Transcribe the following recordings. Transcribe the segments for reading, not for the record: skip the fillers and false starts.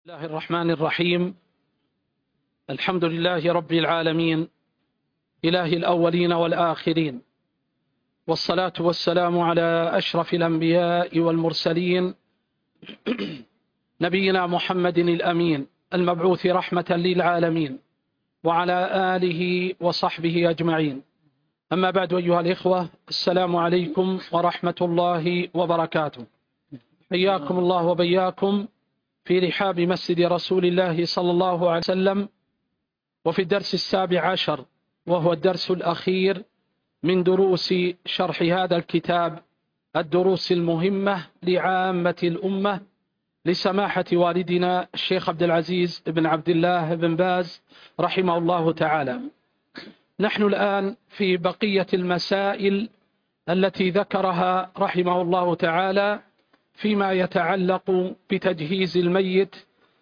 الله الرحمن الرحيم. الحمد لله رب العالمين، إله الأولين والآخرين، والصلاة والسلام على أشرف الأنبياء والمرسلين، نبينا محمد الأمين المبعوث رحمة للعالمين، وعلى آله وصحبه أجمعين. أما بعد، أيها الإخوة، السلام عليكم ورحمة الله وبركاته. حياكم الله وبياكم في رحاب مسجد رسول الله صلى الله عليه وسلم، وفي الدرس 17، وهو الدرس الأخير من دروس شرح هذا الكتاب، الدروس المهمة لعامة الأمة، لسماحة والدنا الشيخ عبد العزيز بن عبد الله بن باز رحمه الله تعالى. نحن الآن في بقية المسائل التي ذكرها رحمه الله تعالى فيما يتعلق بتجهيز الميت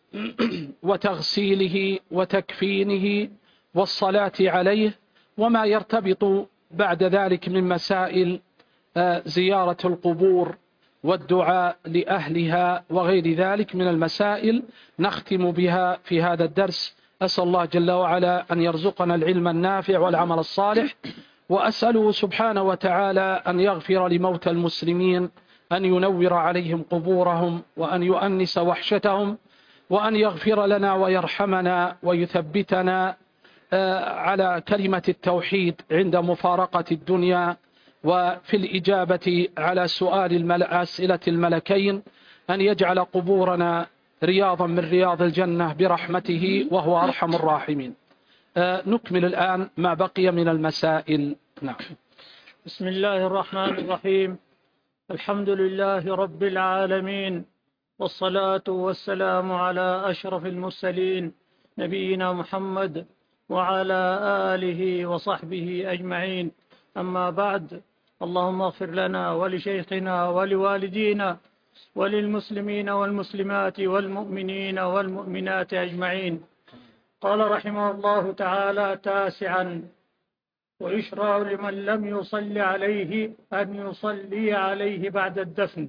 وتغسيله وتكفينه والصلاة عليه، وما يرتبط بعد ذلك من مسائل زيارة القبور والدعاء لأهلها وغير ذلك من المسائل نختم بها في هذا الدرس. أسأل الله جل وعلا أن يرزقنا العلم النافع والعمل الصالح، وأسأله سبحانه وتعالى أن يغفر لموتى المسلمين، أن ينور عليهم قبورهم، وأن يؤنس وحشتهم، وأن يغفر لنا ويرحمنا ويثبتنا على كلمة التوحيد عند مفارقة الدنيا، وفي الإجابة على أسئلة الملكين، أن يجعل قبورنا رياضا من رياض الجنة برحمته وهو أرحم الراحمين. نكمل الآن ما بقي من المسائل. نعم. بسم الله الرحمن الرحيم. الحمد لله رب العالمين، والصلاة والسلام على أشرف المرسلين نبينا محمد وعلى آله وصحبه أجمعين. أما بعد، اللهم اغفر لنا ولشيخنا ولوالدينا وللمسلمين والمسلمات والمؤمنين والمؤمنات أجمعين. قال رحمه الله تعالى: 9، ويشرع لمن لم يصلي عليه أن يصلي عليه بعد الدفن.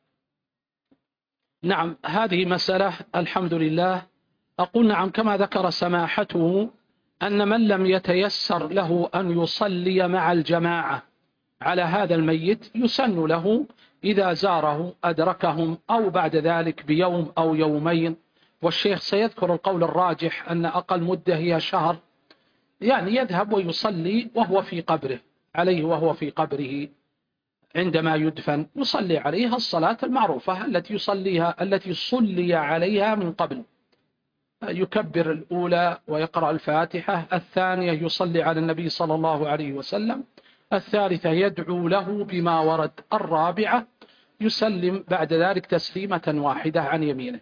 نعم، هذه مسألة الحمد لله. أقول نعم، كما ذكر سماحته أن من لم يتيسر له أن يصلي مع الجماعة على هذا الميت يسن له إذا زاره أدركهم أو بعد ذلك بيوم أو يومين، والشيخ سيذكر القول الراجح أن أقل مدة هي شهر، يعني يذهب ويصلي وهو في قبره عليه، وهو في قبره عندما يدفن يصلي عليها الصلاة المعروفة التي صلي عليها من قبل، يكبر الأولى ويقرأ الفاتحة، الثانية يصلي على النبي صلى الله عليه وسلم، الثالثة يدعو له بما ورد، الرابعة يسلم بعد ذلك تسليمة واحدة عن يمينه.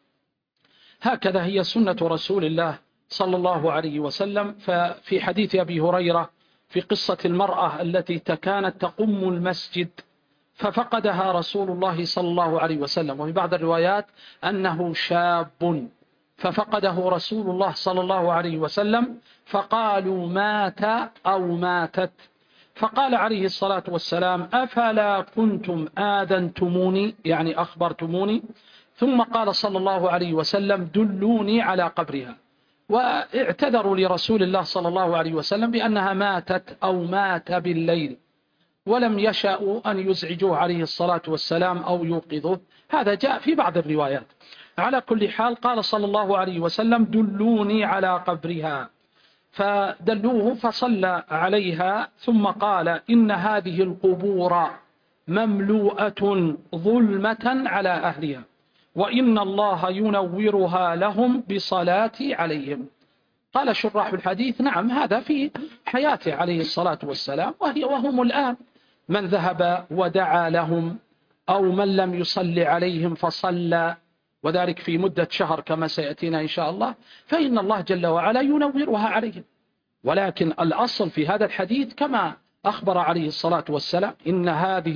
هكذا هي سنة رسول الله صلى الله عليه وسلم. ففي حديث أبي هريرة في قصة المرأة التي كانت تقم المسجد ففقدها رسول الله صلى الله عليه وسلم، وفي بعض الروايات أنه شاب ففقده رسول الله صلى الله عليه وسلم، فقالوا مات أو ماتت، فقال عليه الصلاة والسلام: أفلا كنتم آذنتموني، يعني أخبرتموني؟ ثم قال صلى الله عليه وسلم: دلوني على قبرها. واعتذروا لرسول الله صلى الله عليه وسلم بأنها ماتت أو مات بالليل، ولم يشاءوا أن يزعجوه عليه الصلاة والسلام أو يوقظوه. هذا جاء في بعض الروايات. على كل حال قال صلى الله عليه وسلم: دلوني على قبرها، فدلوه فصلى عليها، ثم قال: إن هذه القبور مملوءة ظلمة على أهلها، وإن الله ينورها لهم بصلاتي عليهم. قال شراح الحديث: نعم، هذا في حياته عليه الصلاة والسلام، وهم الآن من ذهب ودعا لهم أو من لم يصلي عليهم فصلى، وذلك في مدة شهر كما سيأتينا إن شاء الله، فإن الله جل وعلا ينورها عليهم. ولكن الأصل في هذا الحديث كما أخبر عليه الصلاة والسلام: إن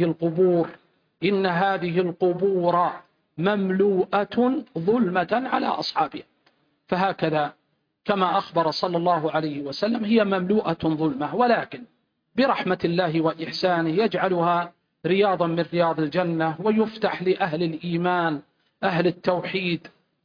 هذه القبور مملوءة ظلمة على أصحابها. فهكذا كما أخبر صلى الله عليه وسلم هي مملوءة ظلمة، ولكن برحمة الله وإحسانه يجعلها رياضا من رياض الجنة، ويفتح لأهل الإيمان أهل التوحيد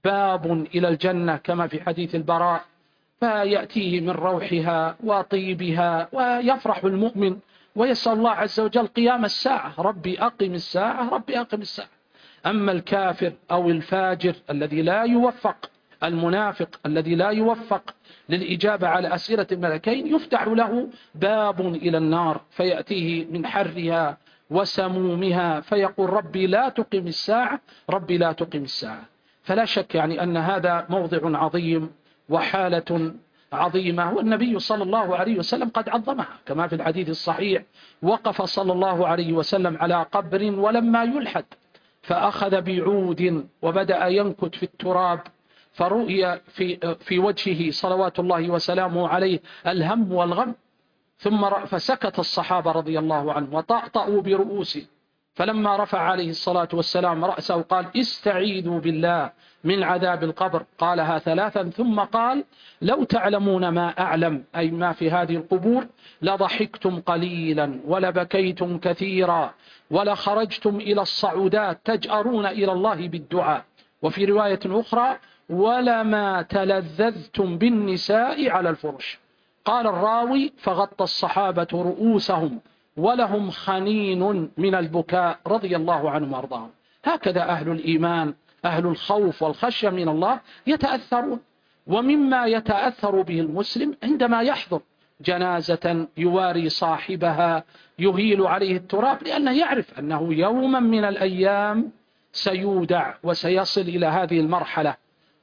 باب إلى الجنة كما في حديث البراء، فيأتيه من روحها وطيبها ويفرح المؤمن ويسأل الله عز وجل قيام الساعة، ربي أقم الساعة ربي أقم الساعة. أما الكافر أو الفاجر الذي لا يوفق، المنافق الذي لا يوفق للإجابة على أسئلة الملكين، يفتح له باب إلى النار فيأتيه من حرها وسمومها فيقول ربي لا تقم الساعة ربي لا تقم الساعة. فلا شك يعني أن هذا موضع عظيم وحالة عظيمة، والنبي صلى الله عليه وسلم قد عظمها كما في الحديث الصحيح: وقف صلى الله عليه وسلم على قبر ولما يلحد فأخذ بعود وبدأ ينكت في التراب، فرؤي في وجهه صلوات الله وسلامه عليه الهم والغم، ثم فسكت الصحابة رضي الله عنهم وطأطأوا برؤوسهم، فلما رفع عليه الصلاة والسلام رأسه قال: استعيذوا بالله من عذاب القبر، قالها ثلاثا ثم قال: لو تعلمون ما أعلم، أي ما في هذه القبور، لضحكتم قليلا ولبكيتم كثيرا ولخرجتم إلى الصعودات تجأرون إلى الله بالدعاء. وفي رواية أخرى: ولما تلذذتم بالنساء على الفرش. قال الراوي: فغطى الصحابة رؤوسهم ولهم خنين من البكاء رضي الله عنهم وارضاهم. هكذا أهل الإيمان، أهل الخوف والخشية من الله يتأثرون. ومما يتأثر به المسلم عندما يحضر جنازة يواري صاحبها يهيل عليه التراب، لأنه يعرف أنه يوما من الأيام سيودع وسيصل إلى هذه المرحلة.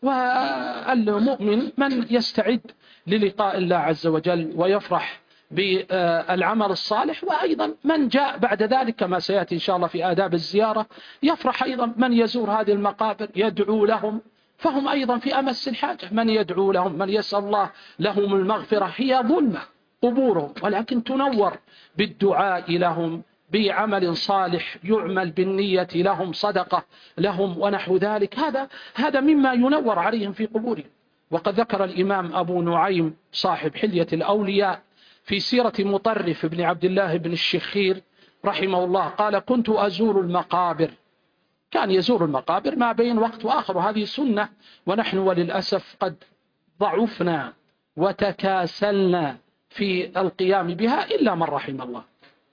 والمؤمن من يستعد للقاء الله عز وجل ويفرح بالعمل الصالح، وأيضا من جاء بعد ذلك كما سيأتي إن شاء الله في آداب الزيارة يفرح أيضا من يزور هذه المقابر يدعو لهم، فهم أيضا في أمس الحاجة، من يدعو لهم، من يسأل الله لهم المغفرة. هي ظلمة قبورهم، ولكن تنور بالدعاء لهم، بعمل صالح يعمل بالنية لهم، صدقة لهم ونحو ذلك. هذا مما ينور عليهم في قبورهم. وقد ذكر الإمام أبو نعيم صاحب حلية الأولياء في سيرة مطرف بن عبد الله بن الشخير رحمه الله قال: كنت أزور المقابر. كان يزور المقابر ما بين وقت وآخر، وهذه سنة، ونحن وللأسف قد ضعفنا وتكاسلنا في القيام بها إلا من رحم الله.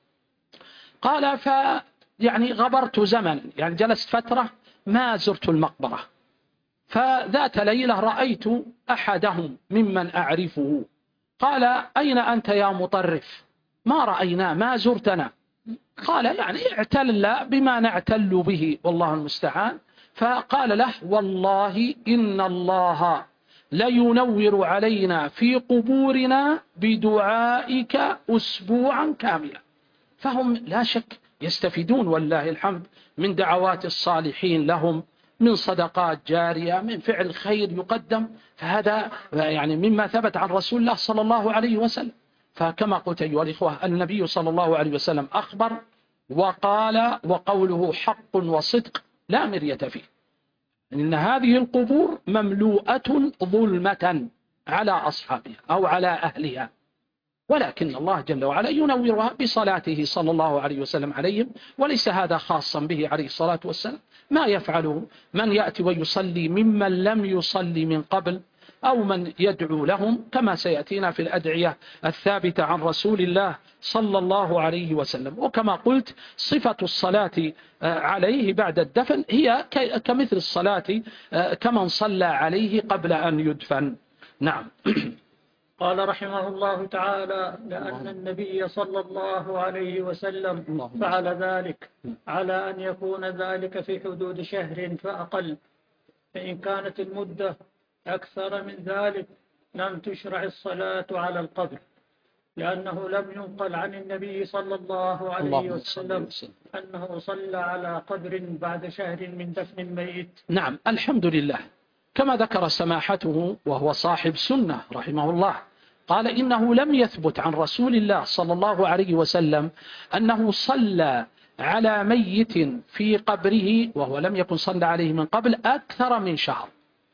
قال: يعني غبرت زمن، يعني جلست فترة ما زرت المقبرة، فذات ليلة رأيت أحدهم ممن أعرفه قال: أين أنت يا مطرف؟ ما رأينا، ما زرتنا. قال: يعني اعتل بما نعتل به والله المستعان. فقال له: والله إن الله لينور علينا في قبورنا بدعائك أسبوعا كاملا. فهم لا شك يستفيدون والله الحمد من دعوات الصالحين لهم، من صدقات جارية، من فعل خير يقدم. فهذا يعني مما ثبت عن رسول الله صلى الله عليه وسلم. فكما قلت أيها الإخوة، النبي صلى الله عليه وسلم أخبر وقال، وقوله حق وصدق لا مرية فيه، إن هذه القبور مملوءة ظلمة على أصحابها أو على أهلها، ولكن الله جل وعلا ينورها بصلاته صلى الله عليه وسلم عليهم، وليس هذا خاصا به عليه الصلاة والسلام. ما يفعله من يأتي ويصلي ممن لم يصلي من قبل، أو من يدعو لهم، كما سيأتينا في الأدعية الثابتة عن رسول الله صلى الله عليه وسلم. وكما قلت، صفة الصلاة عليه بعد الدفن هي كمثل الصلاة كمن صلى عليه قبل أن يدفن. نعم. قال رحمه الله تعالى: لأن النبي صلى الله عليه وسلم فعل ذلك على أن يكون ذلك في حدود شهر فأقل، فإن كانت المدة أكثر من ذلك لم تشرع الصلاة على القبر، لأنه لم ينقل عن النبي صلى الله عليه وسلم أنه صلى على قبر بعد شهر من دفن الميت. نعم، الحمد لله. كما ذكر سماحته وهو صاحب سنة رحمه الله، قال: إنه لم يثبت عن رسول الله صلى الله عليه وسلم أنه صلى على ميت في قبره وهو لم يكن صلى عليه من قبل أكثر من شهر.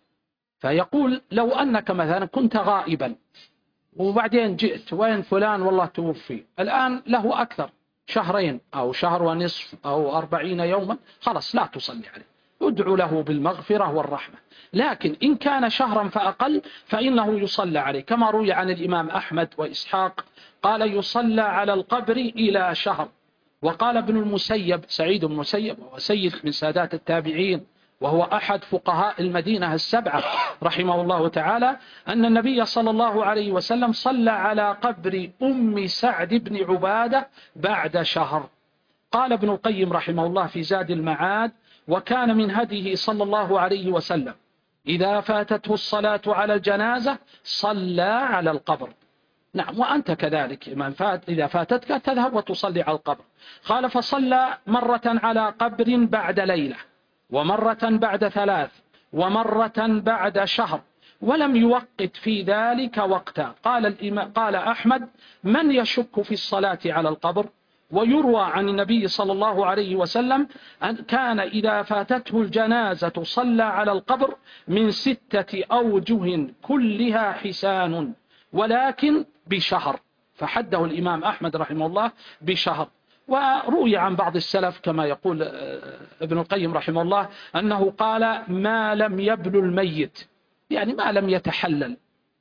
فيقول: لو أنك مثلا كنت غائبا وبعدين جئت، وين فلان؟ والله توفي، الآن له أكثر، شهرين أو شهر ونصف أو 40 يوما، خلاص لا تصلي عليه. يدعو له بالمغفرة والرحمة. لكن إن كان شهرا فأقل فإنه يصلى عليه، كما روي عن الإمام أحمد وإسحاق قال يصلى على القبر إلى شهر. وقال ابن المسيب، سعيد بن المسيب وهو سيد من سادات التابعين وهو أحد فقهاء المدينة السبعة رحمه الله تعالى، أن النبي صلى الله عليه وسلم صلى على قبر أم سعد بن عبادة بعد شهر. قال ابن القيم رحمه الله في زاد المعاد: وكان من هديه صلى الله عليه وسلم إذا فاتته الصلاة على الجنازة صلى على القبر. نعم، وأنت كذلك إذا فاتتك تذهب وتصلي على القبر. قال: فصلى مرة على قبر بعد ليلة، ومرة بعد 3، ومرة بعد شهر، ولم يوقت في ذلك وقتا. قال أحمد: من يشك في الصلاة على القبر؟ ويروى عن النبي صلى الله عليه وسلم أن كان إذا فاتته الجنازة صلى على القبر من 6 أوجه كلها حسان، ولكن بشهر، فحده الإمام أحمد رحمه الله بشهر. وروي عن بعض السلف كما يقول ابن القيم رحمه الله أنه قال: ما لم يبل الميت، يعني ما لم يتحلل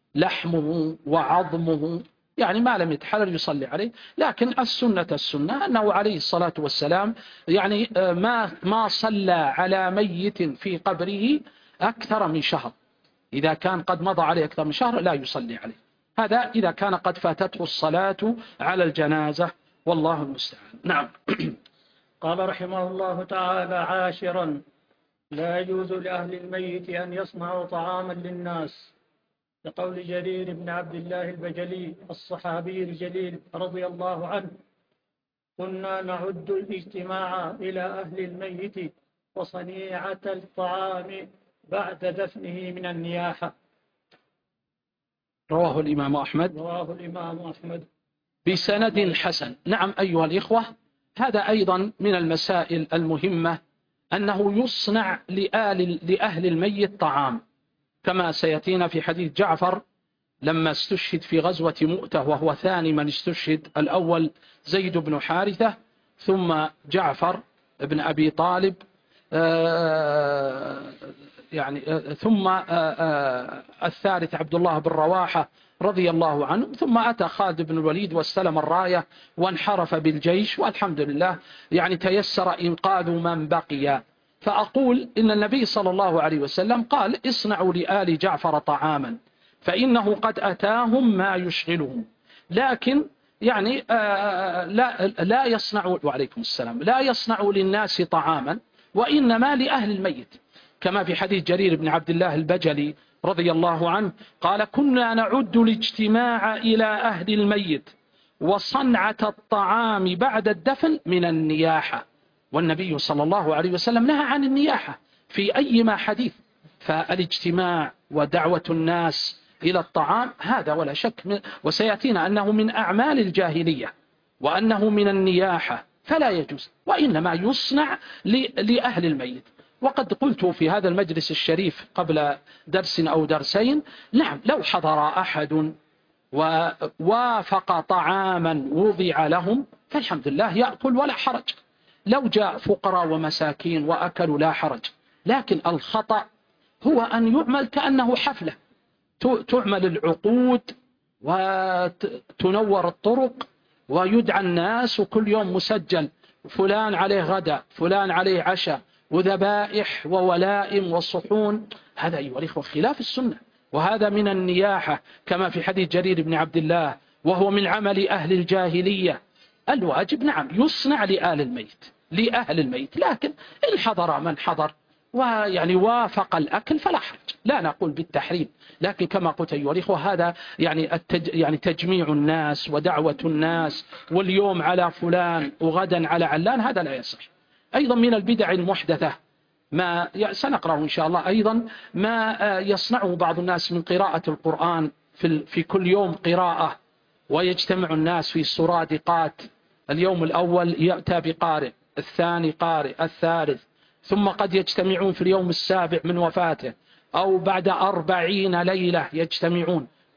لحمه وعظمه، يعني ما لم يتحلل يصلي عليه. لكن السنة أنه عليه الصلاة والسلام يعني ما صلى على ميت في قبره أكثر من شهر. إذا كان قد مضى عليه أكثر من شهر لا يصلي عليه. هذا إذا كان قد فاتته الصلاة على الجنازة، والله المستعان. نعم. قال رحمه الله تعالى: عاشرا: لا يجوز لأهل الميت أن يصنعوا طعاما للناس، لقول جرير بن عبد الله البجلي الصحابي الجليل رضي الله عنه: كنا نعد الاجتماع إلى أهل الميت وصنيعة الطعام بعد دفنه من النياحة. رواه الإمام أحمد بسند حسن. نعم أيها الإخوة، هذا أيضا من المسائل المهمة أنه يصنع لأهل الميت طعام، كما سيأتينا في حديث جعفر لما استشهد في غزوة مؤتة، وهو ثاني من استشهد، الأول زيد بن حارثة، ثم جعفر بن أبي طالب، ثم الثالث عبد الله بن رواحة رضي الله عنه، ثم أتى خالد بن الوليد واستلم الراية وانحرف بالجيش، والحمد لله يعني تيسر إنقاذ من بقي. فأقول إن النبي صلى الله عليه وسلم قال: اصنعوا لآل جعفر طعاما فإنه قد أتاهم ما يشغلهم. لكن يعني لا يصنعوا، وعليكم السلام، لا يصنعوا للناس طعاما، وإنما لأهل الميت، كما في حديث جرير بن عبد الله البجلي رضي الله عنه قال: كنا نعد الاجتماع إلى أهل الميت وصنعة الطعام بعد الدفن من النياحة. والنبي صلى الله عليه وسلم نهى عن النياحة في أيما حديث. فالاجتماع ودعوة الناس إلى الطعام هذا ولا شك وسيأتينا أنه من أعمال الجاهلية، وأنه من النياحة، فلا يجوز، وإنما يصنع لأهل الميت. وقد قلت في هذا المجلس الشريف قبل درس أو درسين: نعم، لو حضر أحد ووافق طعاما وضع لهم فالحمد لله يأكل ولا حرج. لو جاء فقراء ومساكين وأكلوا لا حرج. لكن الخطأ هو أن يعمل كأنه حفلة، تعمل العقود وتنور الطرق ويدعى الناس، وكل يوم مسجل فلان عليه غدا، فلان عليه عشاء، وذبائح وولائم وصحون. هذا أيها الإخوة خلاف السنة، وهذا من النياحة كما في حديث جرير بن عبد الله، وهو من عمل أهل الجاهلية. الواجب نعم يصنع لأهل الميت، لكن إن حضر من حضر ويعني وافق الأكل فلا حرج، لا نقول بالتحريم. لكن كما قلت أيها الإخوة هذا يعني تجميع الناس ودعوة الناس، واليوم على فلان وغدا على علان، هذا لا يصح. أيضا من البدع المحدثة ما سنقرأ إن شاء الله أيضا ما يصنعه بعض الناس من قراءة القرآن في كل يوم قراءة، ويجتمع الناس في سرادقات. اليوم الأول يأتى بقارئ، الثاني قارئ، الثالث، ثم قد يجتمعون في اليوم السابع من وفاته، أو بعد 40 ليلة يجتمعون،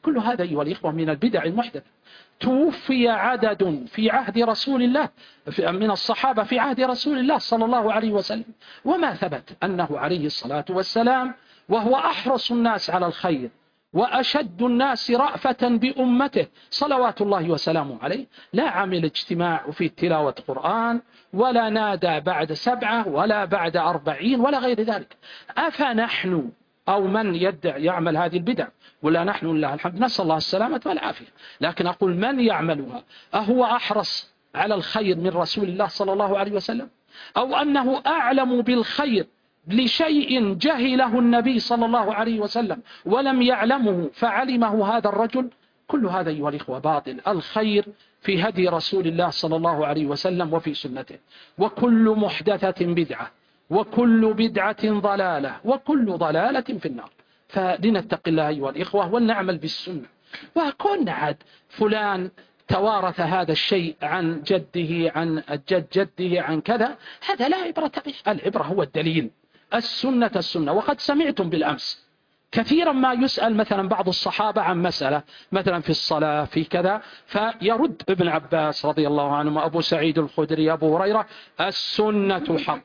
كل هذا أيها الإخوة من البدع المحدثة. توفي عدد في عهد رسول الله من الصحابة في عهد رسول الله صلى الله عليه وسلم، وما ثبت أنه عليه الصلاة والسلام وهو أحرص الناس على الخير وأشد الناس رأفة بأمته صلوات الله وسلامه عليه، لا عمل اجتماع في تلاوة قرآن، ولا نادى بعد 7 ولا بعد 40 ولا غير ذلك. أفنحن أو من يدعي يعمل هذه البدع، ولا نحن لله الحمد نسأل الله السلامة والعافية، لكن أقول من يعملها أهو أحرص على الخير من رسول الله صلى الله عليه وسلم، أو أنه أعلم بالخير لشيء جهله النبي صلى الله عليه وسلم ولم يعلمه فعلمه هذا الرجل؟ كل هذا أيها الإخوة باطل. الخير في هدي رسول الله صلى الله عليه وسلم وفي سنته، وكل محدثة بدعة وكل بدعة ضلالة وكل ضلالة في النار. فلنتق الله أيها الإخوة ولنعمل بالسنة. وكنا عاد فلان توارث هذا الشيء عن جده عن جد جده عن كذا، هذا لا عبرة به. العبرة هو الدليل، السنة. وقد سمعتم بالأمس كثيرا ما يسأل مثلا بعض الصحابة عن مسألة مثلا في الصلاة في كذا، فيرد ابن عباس رضي الله عنه وأبو سعيد الخدري أبو هريرة: السنة حق،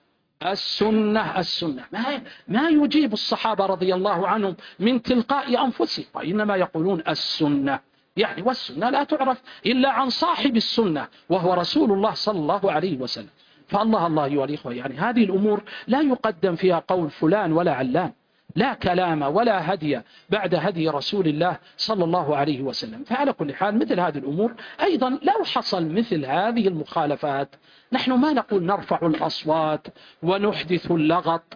السنة. ما يجيب الصحابة رضي الله عنهم من تلقاء أنفسهم، وإنما يقولون السنة. يعني والسنة لا تعرف إلا عن صاحب السنة وهو رسول الله صلى الله عليه وسلم. فالله أيها الإخوة، يعني هذه الأمور لا يقدم فيها قول فلان ولا علان، لا كلام ولا هدي بعد هدي رسول الله صلى الله عليه وسلم. فعلى كل حال مثل هذه الأمور أيضا لو حصل مثل هذه المخالفات، نحن ما نقول نرفع الأصوات ونحدث اللغط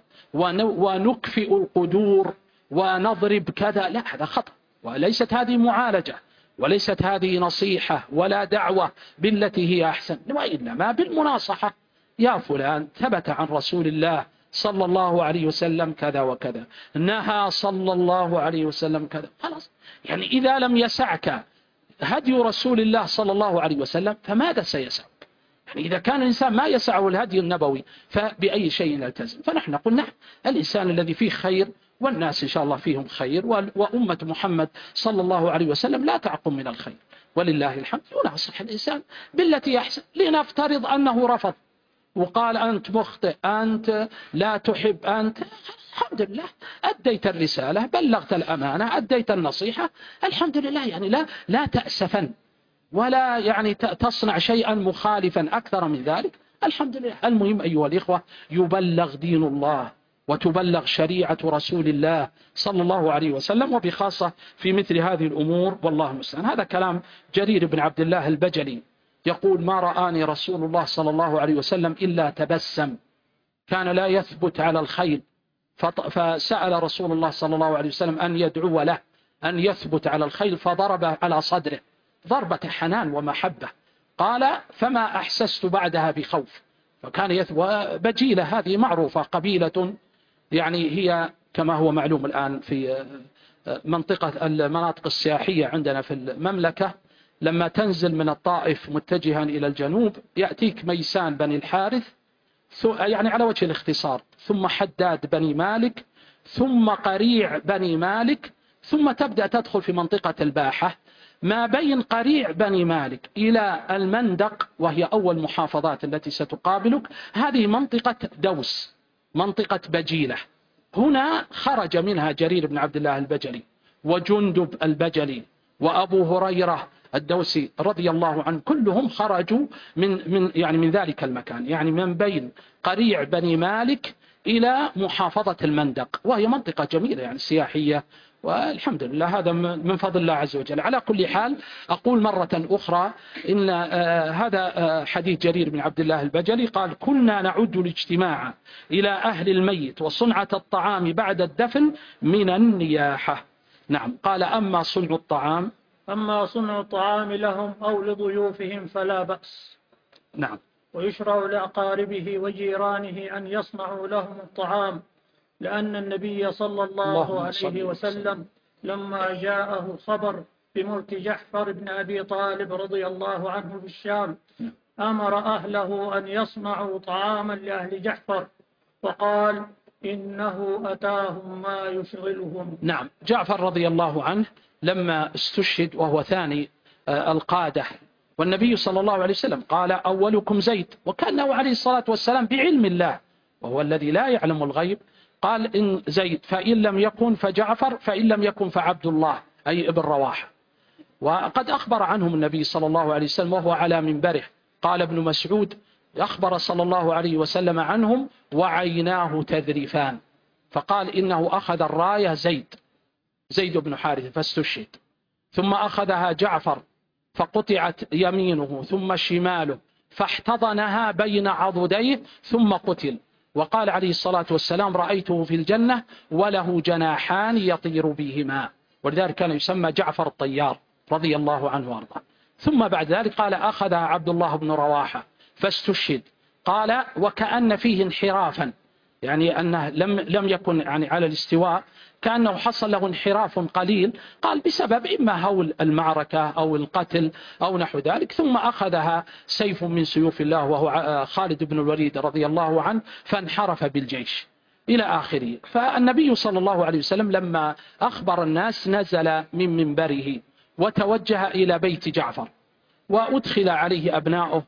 ونكفئ القدور ونضرب كذا، لا، هذا خطأ، وليست هذه معالجة، وليست هذه نصيحة ولا دعوة بالتي هي أحسن، وإنما بالمناصحة: يا فلان ثبت عن رسول الله صلى الله عليه وسلم كذا وكذا، نهى صلى الله عليه وسلم كذا. خلاص، يعني إذا لم يسعك هدي رسول الله صلى الله عليه وسلم فماذا سيسعك؟ يعني إذا كان الإنسان ما يسعه الهدي النبوي فبأي شيء يلتزم؟ فنحن نقول نعم، الإنسان الذي فيه خير والناس إن شاء الله فيهم خير، وأمة محمد صلى الله عليه وسلم لا تعقم من الخير ولله الحمد، يناصح الإنسان بالتي أحسن. لنفترض أنه رفض وقال: أنت مخطئ، أنت لا تحب، أنت، الحمد لله أديت الرسالة، بلغت الأمانة، أديت النصيحة، الحمد لله. يعني لا تأسفن ولا يعني تصنع شيئا مخالفا أكثر من ذلك، الحمد لله. المهم أيها الإخوة يبلغ دين الله وتبلغ شريعة رسول الله صلى الله عليه وسلم، وبخاصة في مثل هذه الأمور، والله المستعان. هذا كلام جرير بن عبد الله البجلي، يقول: ما رآني رسول الله صلى الله عليه وسلم إلا تبسم، كان لا يثبت على الخير، فسأل رسول الله صلى الله عليه وسلم أن يدعو له أن يثبت على الخير، فضرب على صدره ضربة حنان ومحبة، قال: فما أحسست بعدها بخوف. فكان بجيلة هذه معروفة، قبيلة يعني هي كما هو معلوم الآن في منطقة المناطق السياحية عندنا في المملكة، لما تنزل من الطائف متجها إلى الجنوب يأتيك ميسان بني الحارث، يعني على وجه الاختصار، ثم حداد بني مالك، ثم قريع بني مالك، ثم تبدأ تدخل في منطقة الباحة. ما بين قريع بني مالك إلى المندق، وهي أول محافظات التي ستقابلك، هذه منطقة دوس، منطقة بجيلة. هنا خرج منها جرير بن عبد الله البجلي وجندب البجلي وأبو هريرة الدوسي رضي الله عنه، كلهم خرجوا من ذلك المكان، يعني من بين قريع بني مالك إلى محافظة المندق، وهي منطقة جميلة يعني سياحية، والحمد لله هذا من فضل الله عز وجل. على كل حال أقول مرة أخرى إن هذا حديث جرير بن عبد الله البجلي، قال: كنا نعد الاجتماع إلى أهل الميت وصنعة الطعام بعد الدفن من النياحة. نعم. قال: أما صنع الطعام لهم أو لضيوفهم فلا بأس. نعم. ويشرع لأقاربه وجيرانه أن يصنعوا لهم الطعام، لأن النبي صلى الله عليه وسلم لما جاءه خبر بموت جعفر بن أبي طالب رضي الله عنه في الشام، أمر أهله أن يصنعوا طعاما لأهل جعفر، وقال: إنه أتاهم ما يشغلهم. نعم. جعفر رضي الله عنه لما استشهد وهو ثاني القادة، والنبي صلى الله عليه وسلم قال أولكم زيد، وكانه عليه الصلاة والسلام بعلم الله وهو الذي لا يعلم الغيب قال إن زيد، فإن لم يكن فجعفر، فإن لم يكن فعبد الله أي ابن رواحة. وقد أخبر عنهم النبي صلى الله عليه وسلم وهو على منبره، قال ابن مسعود أخبر صلى الله عليه وسلم عنهم وعيناه تذرفان، فقال إنه أخذ الراية زيد بن حارثة فاستشهد، ثم أخذها جعفر فقطعت يمينه ثم شماله فاحتضنها بين عضديه ثم قتل، وقال عليه الصلاة والسلام رأيته في الجنة وله جناحان يطير بهما، ولذلك كان يسمى جعفر الطيار رضي الله عنه وارضاه. ثم بعد ذلك قال أخذها عبد الله بن رواحة فاستشهد، قال وكأن فيه انحرافا، يعني أنه لم يكن يعني على الاستواء، كأنه حصل له انحراف قليل، قال بسبب إما هول المعركة أو القتل أو نحو ذلك، ثم أخذها سيف من سيوف الله وهو خالد بن الوليد رضي الله عنه فانحرف بالجيش إلى آخره. فالنبي صلى الله عليه وسلم لما أخبر الناس نزل من منبره وتوجه إلى بيت جعفر، وأدخل عليه أبناؤه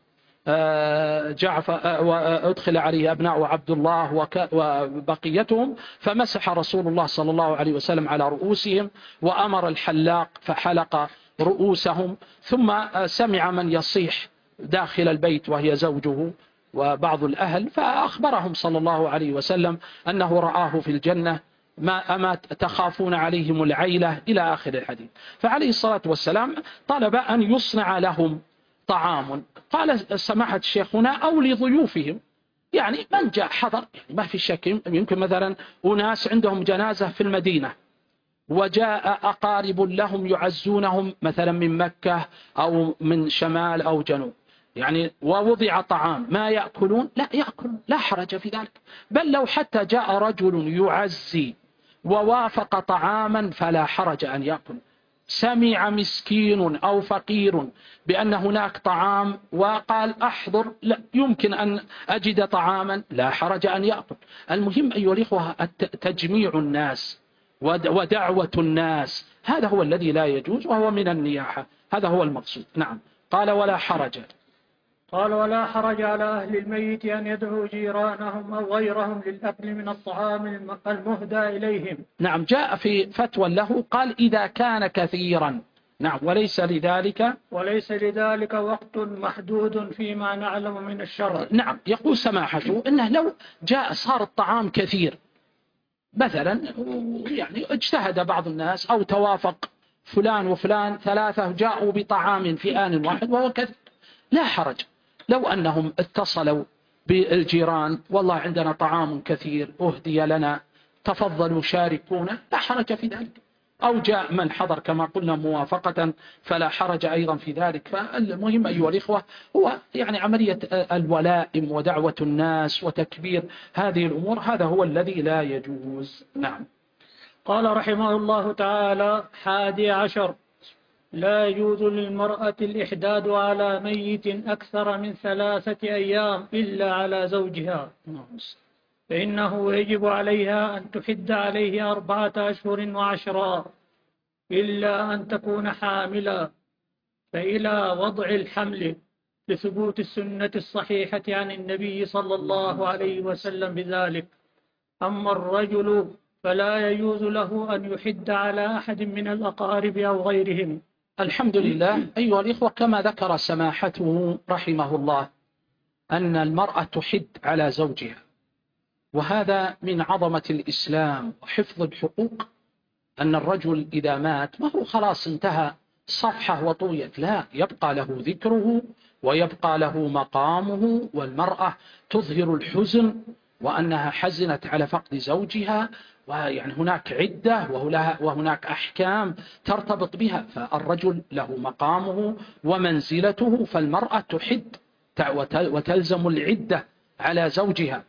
وأدخل عليه أبناء عبد الله وبقيتهم، فمسح رسول الله صلى الله عليه وسلم على رؤوسهم وأمر الحلاق فحلق رؤوسهم، ثم سمع من يصيح داخل البيت وهي زوجه وبعض الأهل، فأخبرهم صلى الله عليه وسلم أنه رآه في الجنة، أما تخافون عليهم العيلة إلى آخر الحديث. فعليه الصلاة والسلام طلب أن يصنع لهم طعام، قال سماحة الشيخ هنا أو لضيوفهم، يعني من جاء حضر، ما في شك، يمكن مثلا أناس عندهم جنازة في المدينة وجاء أقارب لهم يعزونهم مثلا من مكة أو من شمال أو جنوب، يعني ووضع طعام ما يأكلون، لا يأكلون لا حرج في ذلك، بل لو حتى جاء رجل يعزي ووافق طعاما فلا حرج أن يأكل. سمع مسكين أو فقير بأن هناك طعام وقال أحضر، لا يمكن أن أجد طعاما، لا حرج أن يأكل. المهم أيها الإخوة تجميع الناس ودعوة الناس، هذا هو الذي لا يجوز وهو من النياحة، هذا هو المقصود. نعم. قال ولا حرج. قال ولا حرج على أهل الميت أن يدعوا جيرانهم أو غيرهم للأكل من الطعام المهدى إليهم. نعم، جاء في فتوى له قال إذا كان كثيرا. نعم، وليس لذلك وقت محدود فيما نعلم من الشرع. نعم، يقول سماحته إنه لو جاء صار الطعام كثير مثلا، يعني اجتهد بعض الناس أو توافق فلان وفلان ثلاثة جاءوا بطعام في آن واحد وهو كثير، لا حرج. لو أنهم اتصلوا بالجيران والله عندنا طعام كثير أهدي لنا تفضلوا شاركونا، لا حرج في ذلك. أو جاء من حضر كما قلنا موافقة فلا حرج أيضا في ذلك. فالمهم أيها الإخوة هو يعني عملية الولائم ودعوة الناس وتكبير هذه الأمور، هذا هو الذي لا يجوز. نعم. قال رحمه الله تعالى: 11، لا يجوز للمرأة الإحداد على ميت أكثر من 3 أيام إلا على زوجها، فإنه يجب عليها أن تحد عليه 4 أشهر و10 إلا أن تكون حاملا، فإلى وضع الحمل لثبوت السنة الصحيحة عن النبي صلى الله عليه وسلم بذلك. أما الرجل فلا يجوز له أن يحد على أحد من الأقارب أو غيرهم. الحمد لله. أيها الإخوة، كما ذكر سماحته رحمه الله أن المرأة تحد على زوجها، وهذا من عظمة الإسلام وحفظ الحقوق، أن الرجل إذا مات ما هو خلاص انتهى صفحة وطويت، لا، يبقى له ذكره ويبقى له مقامه، والمرأة تظهر الحزن وأنها حزنت على فقد زوجها، ويعني هناك عدة وهناك أحكام ترتبط بها، فالرجل له مقامه ومنزلته، فالمرأة تحد وتلزم العدة على زوجها.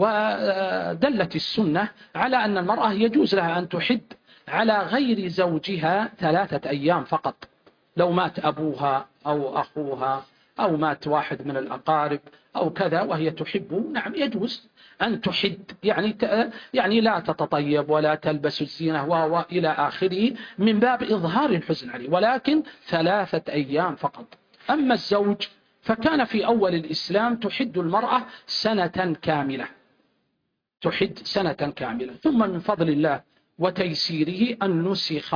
ودلت السنة على أن المرأة يجوز لها أن تحد على غير زوجها 3 أيام فقط، لو مات أبوها أو أخوها أو مات واحد من الأقارب أو كذا وهي تحبه، نعم يجوز أن تحد، يعني لا تتطيب ولا تلبس الزينة وإلى آخره من باب إظهار الحزن عليه، ولكن 3 أيام فقط. أما الزوج فكان في أول الإسلام تحد المرأة سنة كاملة، تحد سنة كاملة، ثم من فضل الله وتيسيره أن نسخ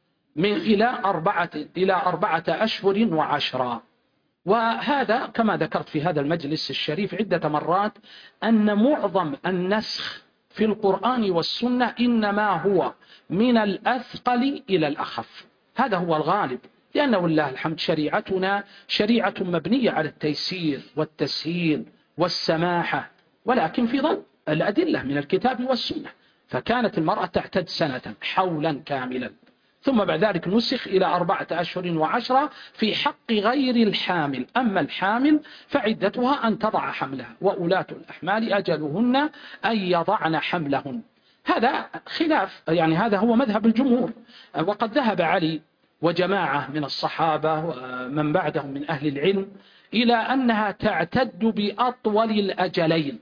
إلى 4 أشهر و10. وهذا كما ذكرت في هذا المجلس الشريف عدة مرات أن معظم النسخ في القرآن والسنة إنما هو من الأثقل إلى الأخف، هذا هو الغالب، لأنه والله الحمد شريعتنا شريعة مبنية على التيسير والتسهيل والسماحة، ولكن في ضوء الأدلة من الكتاب والسنة. فكانت المرأة تعتد سنة حولا كاملا، ثم بعد ذلك نسخ إلى 4 أشهر و10 في حق غير الحامل. أما الحامل فعدتها أن تضع حملها، وأولاة الأحمال أجلهن أن يضعن حملهن. هذا خلاف، يعني هذا هو مذهب الجمهور، وقد ذهب علي وجماعة من الصحابة ومن بعدهم من أهل العلم إلى أنها تعتد بأطول الأجلين.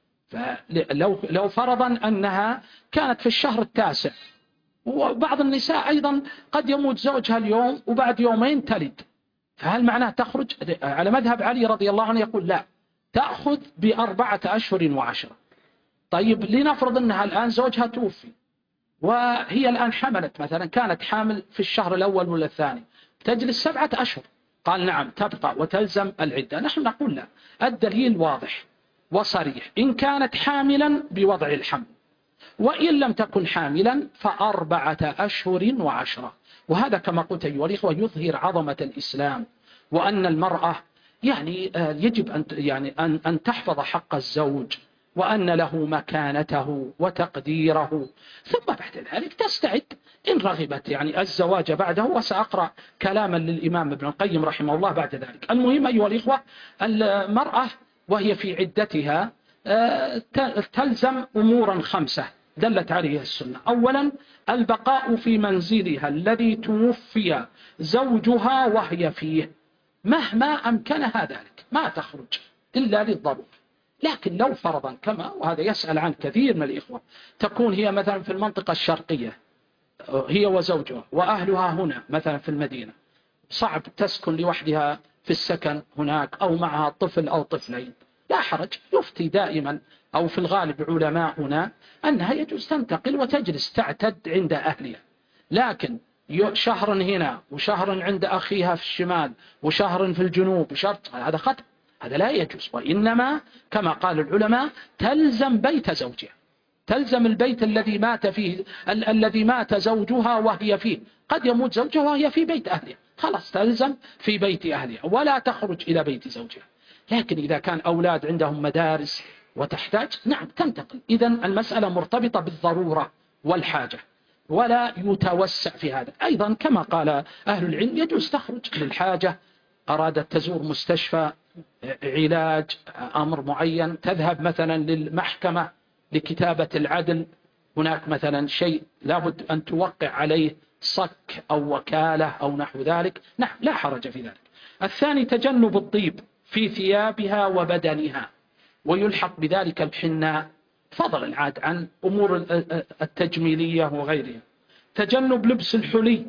فلو فرضا أنها كانت في الشهر 9، وبعض النساء أيضا قد يموت زوجها اليوم وبعد يومين تلد، فهل معناه تخرج؟ على مذهب علي رضي الله عنه يقول لا، تأخذ ب4 أشهر و10. طيب لنفرض أنها الآن زوجها توفي وهي الآن حملت، مثلا كانت حامل في الشهر الأول ولا الثاني، تجلس 7 أشهر. قال نعم تبقى وتلزم العدة. نحن نقول لا، الدليل واضح وصريح، إن كانت حاملا بوضع الحمل، وإن لم تكن حاملا ف4 أشهر و10. وهذا كما قلت أيها الإخوة يظهر عظمة الإسلام، وأن المرأة يعني يجب أن تحفظ حق الزوج، وأن له مكانته وتقديره، ثم بعد ذلك تستعد إن رغبت يعني الزواج بعده. وسأقرأ كلاما للإمام ابن القيم رحمه الله بعد ذلك. المهم أيها الإخوة، المرأة وهي في عدتها تلزم أمورا 5 دلت عليها السنة. أولا البقاء في منزلها الذي توفي زوجها وهي فيه مهما أمكنها ذلك، ما تخرج إلا للضرورة. لكن لو فرضا كما وهذا يسأل عن كثير من الإخوة، تكون هي مثلا في المنطقة الشرقية هي وزوجها وأهلها هنا مثلا في المدينة، صعب تسكن لوحدها في السكن هناك أو معها طفل أو طفلين، لا حرج، يفتي دائما أو في الغالب علماؤنا أنها يجوز تنتقل وتجلس تعتد عند أهلها. لكن شهر هنا وشهر عند أخيها في الشمال وشهر في الجنوب هذا خطأ، هذا لا يجوز. وإنما كما قال العلماء تلزم بيت زوجها، تلزم البيت الذي مات فيه، الذي مات زوجها وهي فيه. قد يموت زوجها وهي في بيت أهلها، خلاص تلزم في بيت أهلها ولا تخرج إلى بيت زوجها. لكن إذا كان أولاد عندهم مدارس وتحتاج، نعم تنتقل. إذن المسألة مرتبطة بالضرورة والحاجة، ولا يتوسع في هذا. أيضا كما قال أهل العلم يجوز تخرج للحاجة، أرادت تزور مستشفى، علاج، أمر معين، تذهب مثلا للمحكمة لكتابة العدل، هناك مثلا شيء لابد أن توقع عليه صك أو وكالة أو نحو ذلك، نعم لا حرج في ذلك. الثاني تجنب الطيب في ثيابها وبدنها، ويلحق بذلك الحناء فضلا عاد عن أمور التجميلية وغيرها. تجنب لبس الحلي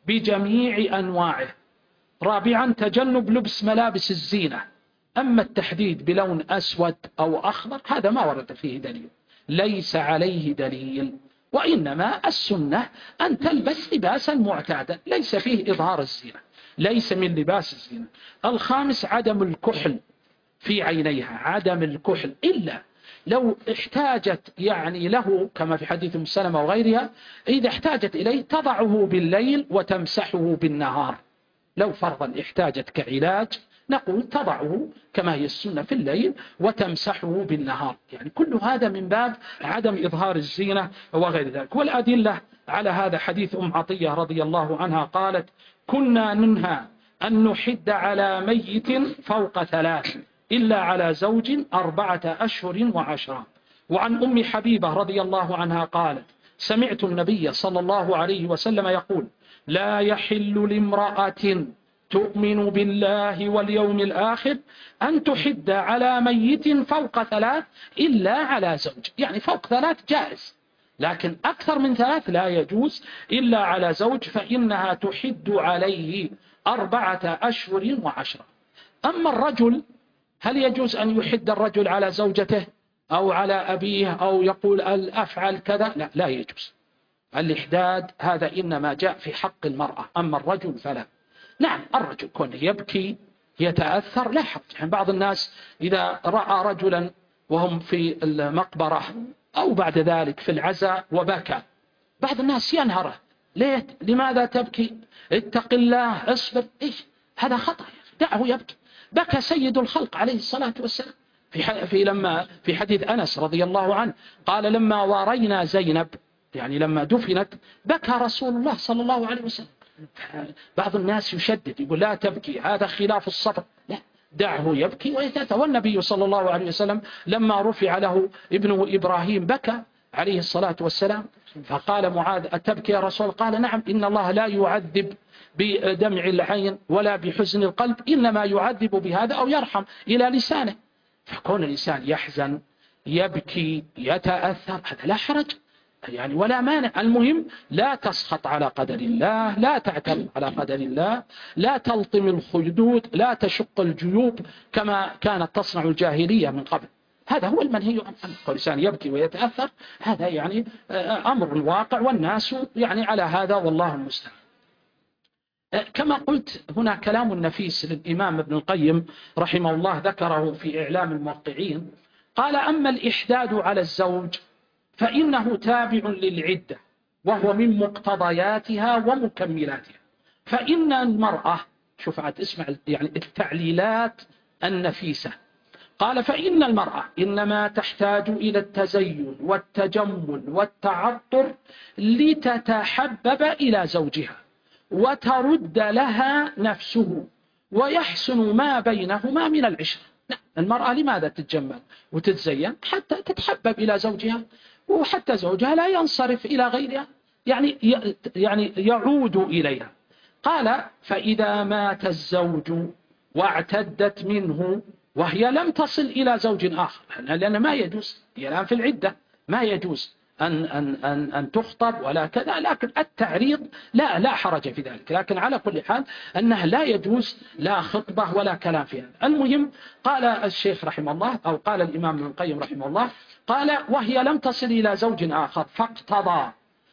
بجميع أنواعه. رابعا تجنب لبس ملابس الزينة. أما التحديد بلون أسود أو أخضر هذا ما ورد فيه دليل، ليس عليه دليل، وإنما السنة أن تلبس لباسا معتادا ليس فيه إظهار الزينة، ليس من لباس الزينة. الخامس عدم الكحل في عينيها، عدم الكحل إلا لو احتاجت يعني له كما في حديث أم سلمة وغيرها، إذا احتاجت إليه تضعه بالليل وتمسحه بالنهار. لو فرضا احتاجت كعلاج نقول تضعه كما هي السنة في الليل وتمسحه بالنهار، يعني كل هذا من باب عدم إظهار الزينة وغير ذلك. والأدلة على هذا حديث أم عطية رضي الله عنها قالت: كنا ننهى أن نحد على ميت فوق 3 إلا على زوج 4 أشهر و10. وعن أم حبيبة رضي الله عنها قالت: سمعت النبي صلى الله عليه وسلم يقول: لا يحل لامرأة تؤمن بالله واليوم الآخر أن تحد على ميت فوق 3 إلا على زوج. يعني فوق 3 جائز، لكن أكثر من 3 لا يجوز إلا على زوج، فإنها تحد عليه 4 أشهر و10. أما الرجل، هل يجوز أن يحد الرجل على زوجته أو على أبيه أو يقول أفعل كذا؟ لا، لا يجوز. الإحداد هذا إنما جاء في حق المرأة، أما الرجل فلا. نعم، الرجل كونه يبكي يتأثر لا حرج. يعني بعض الناس إذا رأى رجلا وهم في المقبرة أو بعد ذلك في العزاء وبكى، بعض الناس ينهره: لماذا تبكي؟ اتق الله، اصبر. إيش هذا؟ خطأ، دعه يبكي. بكى سيد الخلق عليه الصلاة والسلام في حديث أنس رضي الله عنه قال: لما وارينا زينب، يعني لما دفنت، بكى رسول الله صلى الله عليه وسلم. بعض الناس يشدد يقول لا تبكي، هذا خلاف الصبر. لا، دعه يبكي ويتأثر. والنبي صلى الله عليه وسلم لما رفع له ابنه إبراهيم بكى عليه الصلاة والسلام، فقال معاذ: أتبكي يا رسول؟ قال: نعم، إن الله لا يعذب بدمع العين ولا بحزن القلب، إنما يعذب بهذا أو يرحم إلى لسانه. فكون الإنسان يحزن يبكي يتأثر هذا لا حرج يعني ولا مانع. المهم لا تسخط على قدر الله، لا تعترض على قدر الله، لا تلطم الخدود، لا تشق الجيوب كما كانت تصنع الجاهلية من قبل. هذا هو المنهي عنه. الإنسان يبكي ويتأثر هذا يعني أمر واقع، والناس يعني على هذا، والله المستعان. كما قلت هنا كلام نفيس للإمام ابن القيم رحمه الله ذكره في إعلام الموقعين. قال: أما الإحداد على الزوج فإنه تابع للعدة، وهو من مقتضياتها ومكملاتها. فإن المرأة، شوف عاد اسمع يعني التعليلات النفيسة. قال: فإن المرأة إنما تحتاج إلى التزين والتجمل والتعطر لتتحبب إلى زوجها وترد لها نفسه ويحسن ما بينهما من العشرة. المرأة لماذا تتجمل وتتزين؟ حتى تتحبب إلى زوجها، وحتى زوجها لا ينصرف إلى غيرها، يعني يعود إليها. قال: فإذا مات الزوج واعتدت منه وهي لم تصل إلى زوج آخر، لأن ما يجوز، هي الآن في العدة، ما يجوز أن تخطب ولا كذا، لكن التعريض لا حرج في ذلك. لكن على كل حال أنه لا يجوز لا خطبة ولا كلام فيها. المهم قال الشيخ رحمه الله، أو قال الإمام ابن القيم رحمه الله، قال: وهي لم تصل إلى زوج آخر، فاقتضى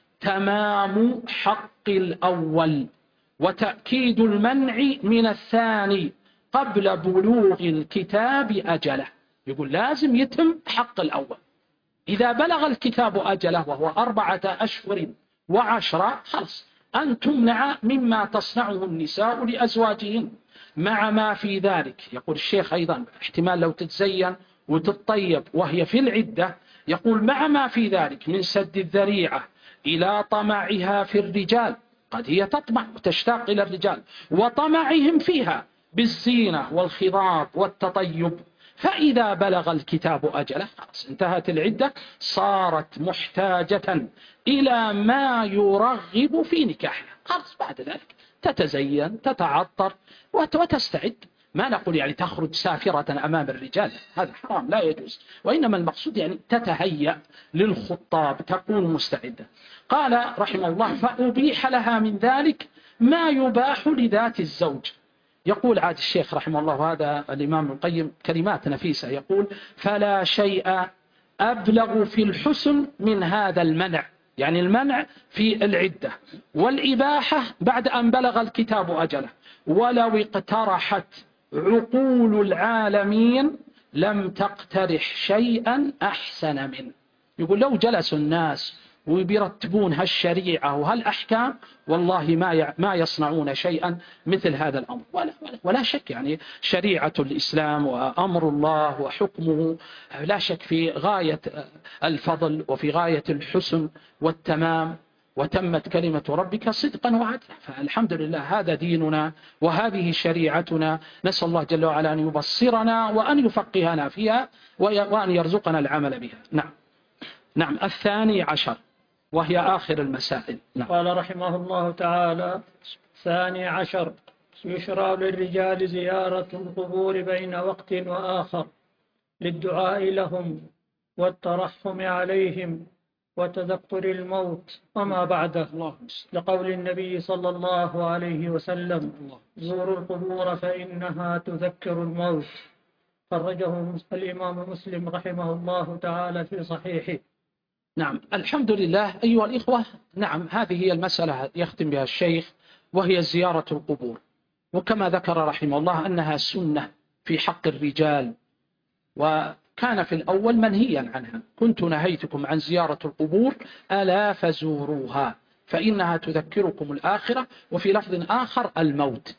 تمام حق الأول وتأكيد المنع من الثاني قبل بلوغ الكتاب أجله. يقول لازم يتم حق الأول. إذا بلغ الكتاب أجله وهو 4 أشهر و10، خلص أن تمنع مما تصنعه النساء لأزواجهن، مع ما في ذلك. يقول الشيخ أيضا احتمال لو تتزين وتطيب وهي في العدة، يقول مع ما في ذلك من سد الذريعة إلى طمعها في الرجال، قد هي تطمع وتشتاق إلى الرجال وطمعهم فيها بالزينة والخضاب والتطيب. فإذا بلغ الكتاب أجله، انتهت العدة، صارت محتاجة إلى ما يرغب في نكاحها. خلاص بعد ذلك تتزين تتعطر وتستعد. ما نقول يعني تخرج سافرة أمام الرجال، هذا حرام لا يجوز، وإنما المقصود يعني تتهيأ للخطاب، تكون مستعدة. قال رحمه الله: فأبيح لها من ذلك ما يباح لذات الزوج. يقول عاد الشيخ رحمه الله، هذا الإمام ابن القيم كلمات نفيسة، يقول: فلا شيء أبلغ في الحسن من هذا المنع، يعني المنع في العدة والإباحة بعد أن بلغ الكتاب أجله. ولو اقترحت عقول العالمين لم تقترح شيئا أحسن منه. يقول لو جلسوا الناس ويرتبون هالشريعة وهالأحكام، والله ما يصنعون شيئا مثل هذا الأمر. ولا شك يعني شريعة الإسلام وأمر الله وحكمه لا شك في غاية الفضل وفي غاية الحسن والتمام، وتمت كلمة ربك صدقا وعدلا. فالحمد لله هذا ديننا وهذه شريعتنا. نسأل الله جل وعلا أن يبصرنا وأن يفقهنا فيها وأن يرزقنا العمل بها. نعم 12 وهي آخر المسائل. قال رحمه الله تعالى: 12 يشرع للرجال زيارة القبور بين وقت وآخر للدعاء لهم والترحم عليهم وتذكر الموت وما بعده، لقول النبي صلى الله عليه وسلم: زوروا القبور فإنها تذكر الموت. خرجه الإمام مسلم رحمه الله تعالى في صحيحه. نعم، الحمد لله. أيها الإخوة، نعم، هذه هي المسألة يختم بها الشيخ، وهي زيارة القبور. وكما ذكر رحمه الله أنها سنة في حق الرجال، وكان في الأول منهيا عنها. كنت نهيتكم عن زيارة القبور ألا فزوروها فإنها تذكركم الآخرة، وفي لفظ آخر الموت.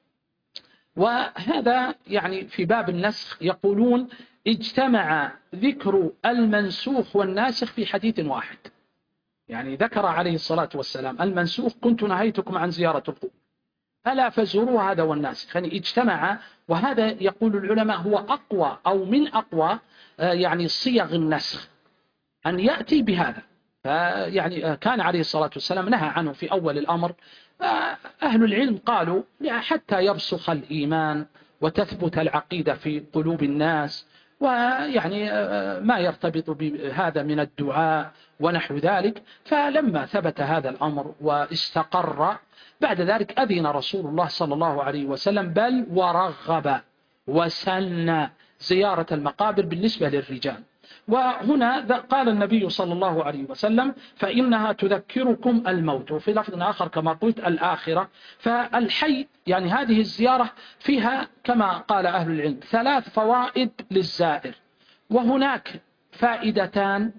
وهذا يعني في باب النسخ يقولون اجتمع ذكر المنسوخ والناسخ في حديث واحد. يعني ذكر عليه الصلاة والسلام المنسوخ: كنت نهيتكم عن زيارة القبور ألا فزوروها، هذا والناسخ يعني اجتمع. وهذا يقول العلماء هو أقوى أو من أقوى يعني صيغ النسخ أن يأتي بهذا. يعني كان عليه الصلاة والسلام نهى عنه في أول الأمر. أهل العلم قالوا حتى يرسخ الإيمان وتثبت العقيدة في قلوب الناس، ويعني ما يرتبط بهذا من الدعاء ونحو ذلك. فلما ثبت هذا الأمر واستقر بعد ذلك أذن رسول الله صلى الله عليه وسلم، بل ورغب وسن زيارة المقابر بالنسبة للرجال. وهنا قال النبي صلى الله عليه وسلم: فإنها تذكركم الموت، وفي لفظ آخر كما قلت الآخرة. فالحي يعني هذه الزيارة فيها كما قال أهل العلم 3 فوائد للزائر، وهناك فائدتان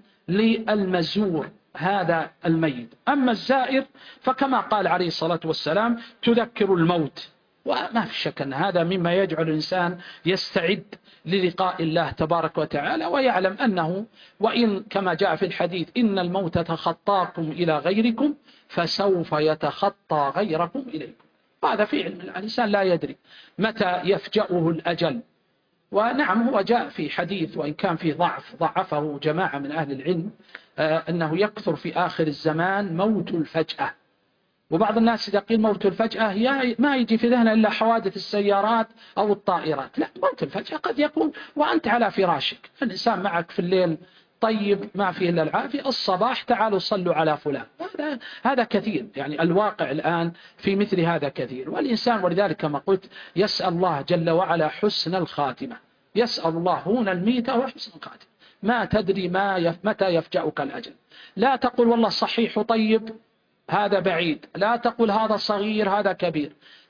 للمزور هذا الميت. أما الزائر فكما قال عليه الصلاة والسلام: تذكر الموت. وما في شك أن هذا مما يجعل الإنسان يستعد للقاء الله تبارك وتعالى، ويعلم أنه وإن كما جاء في الحديث: إن الموت تخطاكم إلى غيركم فسوف يتخطى غيركم إليكم. وهذا في علم الإنسان لا يدري متى يفجأه الأجل. ونعم، هو جاء في حديث وإن كان فيه ضعفه جماعة من أهل العلم، أنه يكثر في آخر الزمان موت الفجأة. وبعض الناس إذا قيل موت الفجأة ما يجي في ذهنه إلا حوادث السيارات أو الطائرات. لا، موت الفجأة قد يكون وأنت على فراشك، الإنسان معك في الليل طيب ما فيه إلا العافية، الصباح تعالوا صلوا على فلان. هذا كثير، يعني الواقع الآن في مثل هذا كثير. والإنسان ولذلك كما قلت يسأل الله جل وعلا حسن الخاتمة، يسأل الله هون الميتة وحسن الخاتمة. ما تدري متى يفجأك الأجل. لا تقول والله صحيح طيب هذا بعيد، لا تقل هذا صغير هذا كبير.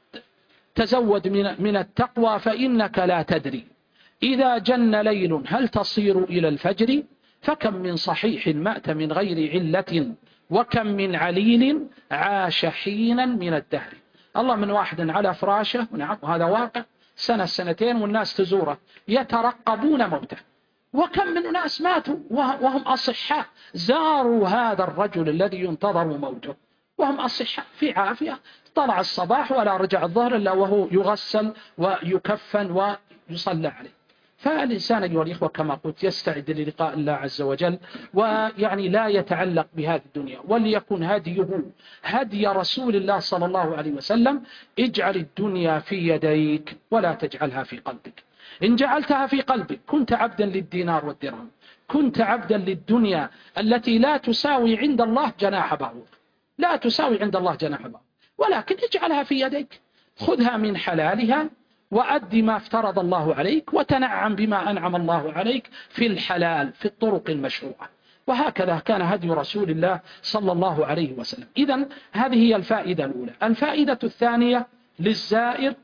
تزود من التقوى فإنك لا تدري. إذا جن ليل هل تصير إلى الفجر؟ فكم من صحيح مات من غير علة، وكم من عليل عاش حينا من الدهر. الله من واحد على فراشه، ونعم وهذا واقع، 1 2 والناس تزوره يترقبون موته. وكم من ناس ماتوا وهم أصحاء، زاروا هذا الرجل الذي ينتظر موته وهم أصحاء في عافية، طلع الصباح ولا رجع الظهر إلا وهو يغسل ويكفن ويصلى عليه. فالإنسان أيها الإخوة كما قلت يستعد للقاء الله عز وجل، ويعني لا يتعلق بهذه الدنيا، وليكن هديه هدي رسول الله صلى الله عليه وسلم: اجعل الدنيا في يديك ولا تجعلها في قلبك. إن جعلتها في قلبك كنت عبدا للدينار والدرهم، كنت عبدا للدنيا التي لا تساوي عند الله جناح بعوض، لا تساوي عند الله جناح بعوض. ولكن اجعلها في يديك، خذها من حلالها وأدي ما افترض الله عليك، وتنعم بما أنعم الله عليك في الحلال في الطرق المشروعة. وهكذا كان هدي رسول الله صلى الله عليه وسلم. إذن هذه هي الفائدة الأولى. الفائدة الثانية للزائر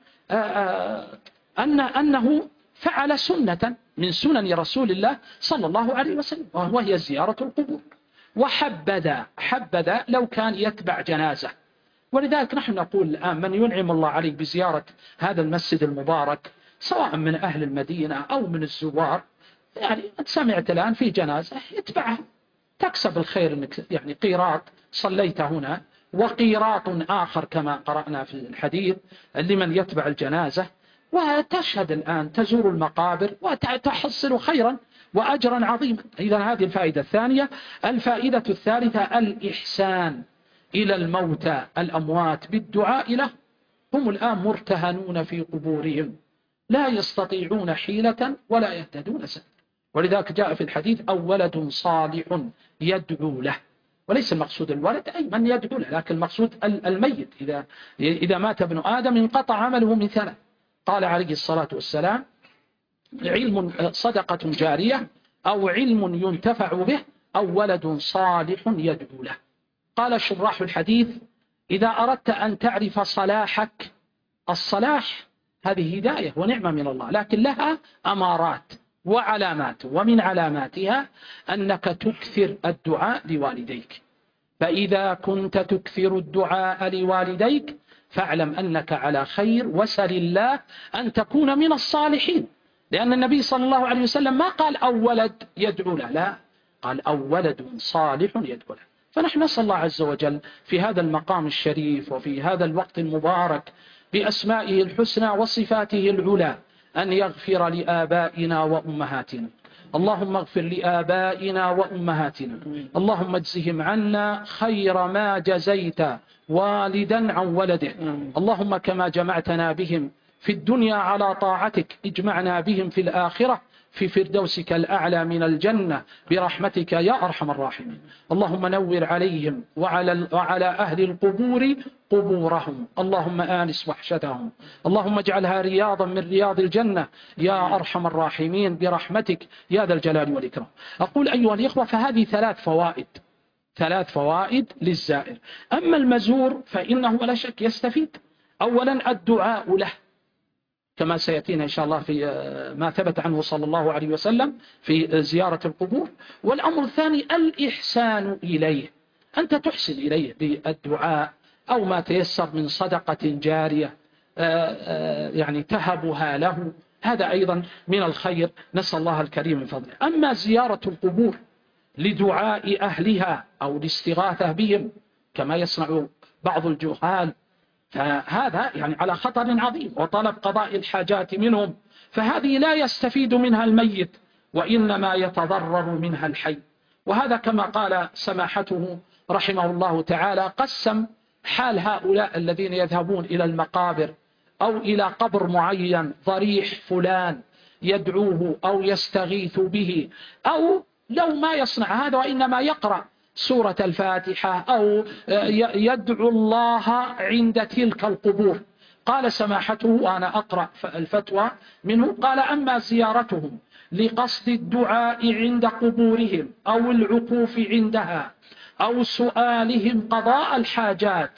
أنه فعل سنة من سنن رسول الله صلى الله عليه وسلم، وهي زيارة القبور. حبذا لو كان يتبع جنازة. ولذلك نحن نقول الآن من ينعم الله عليه بزيارة هذا المسجد المبارك، سواء من أهل المدينة أو من الزوار، يعني أنت سمعت الآن في جنازة يتبعها، تكسب الخير أنك يعني قيراط صليت هنا، وقيراط آخر كما قرأنا في الحديث لمن يتبع الجنازة. وتشهد الآن تزور المقابر وتحصل خيرا وأجرا عظيما. إذا هذه الفائدة الثانية. الفائدة الثالثة الإحسان إلى الموتى الأموات بالدعاء له هم الآن مرتهنون في قبورهم لا يستطيعون حيلة ولا يهتدون سبيلا. ولذلك جاء في الحديث أو ولد صالح يدعو له، وليس المقصود الولد أي من يدعو له، لكن المقصود الميت. إذا مات ابن آدم انقطع عمله من ثلاث. قال عليه الصلاة والسلام علم صدقة جارية أو علم ينتفع به أو ولد صالح يدعو له. قال شراح الحديث إذا أردت أن تعرف صلاحك، الصلاح هذه هداية ونعمة من الله، لكن لها أمارات وعلامات، ومن علاماتها أنك تكثر الدعاء لوالديك. فإذا كنت تكثر الدعاء لوالديك فاعلم أنك على خير، وسل الله أن تكون من الصالحين. لأن النبي صلى الله عليه وسلم ما قال أو ولد يدعو له، لا، قال أو ولد صالح يدعو له. فنحن نسأل الله عز وجل في هذا المقام الشريف وفي هذا الوقت المبارك بأسمائه الحسنى وصفاته العلى أن يغفر لآبائنا وأمهاتنا. اللهم اغفر لآبائنا وأمهاتنا، اللهم اجزهم عنا خير ما جزيت والدا عن ولده. اللهم كما جمعتنا بهم في الدنيا على طاعتك اجمعنا بهم في الآخرة في فردوسك الأعلى من الجنة برحمتك يا أرحم الراحمين. اللهم نور عليهم وعلى أهل القبور قبورهم، اللهم آنس وحشتهم، اللهم اجعلها رياضا من رياض الجنة يا أرحم الراحمين برحمتك يا ذا الجلال والإكرام. أقول أيها الإخوة فهذه ثلاث فوائد للزائر. أما المزور فإنه لا شك يستفيد. أولا الدعاء له كما سيأتينا إن شاء الله في ما ثبت عنه صلى الله عليه وسلم في زيارة القبور. والأمر الثاني الإحسان إليه، أنت تحسن إليه بالدعاء أو ما تيسر من صدقة جارية يعني تهبها له، هذا أيضا من الخير، نسأل الله الكريم من فضله. أما زيارة القبور لدعاء أهلها أو الاستغاثة بهم كما يصنع بعض الجهال، فهذا يعني على خطر عظيم، وطلب قضاء الحاجات منهم، فهذه لا يستفيد منها الميت وإنما يتضرر منها الحي. وهذا كما قال سماحته رحمه الله تعالى قسم حال هؤلاء الذين يذهبون إلى المقابر أو إلى قبر معين ضريح فلان يدعوه أو يستغيث به، أو لو ما يصنع هذا وإنما يقرأ سورة الفاتحة أو يدعو الله عند تلك القبور. قال سماحته وأنا أقرأ الفتوى منه، قال أما زيارتهم لقصد الدعاء عند قبورهم أو العكوف عندها أو سؤالهم قضاء الحاجات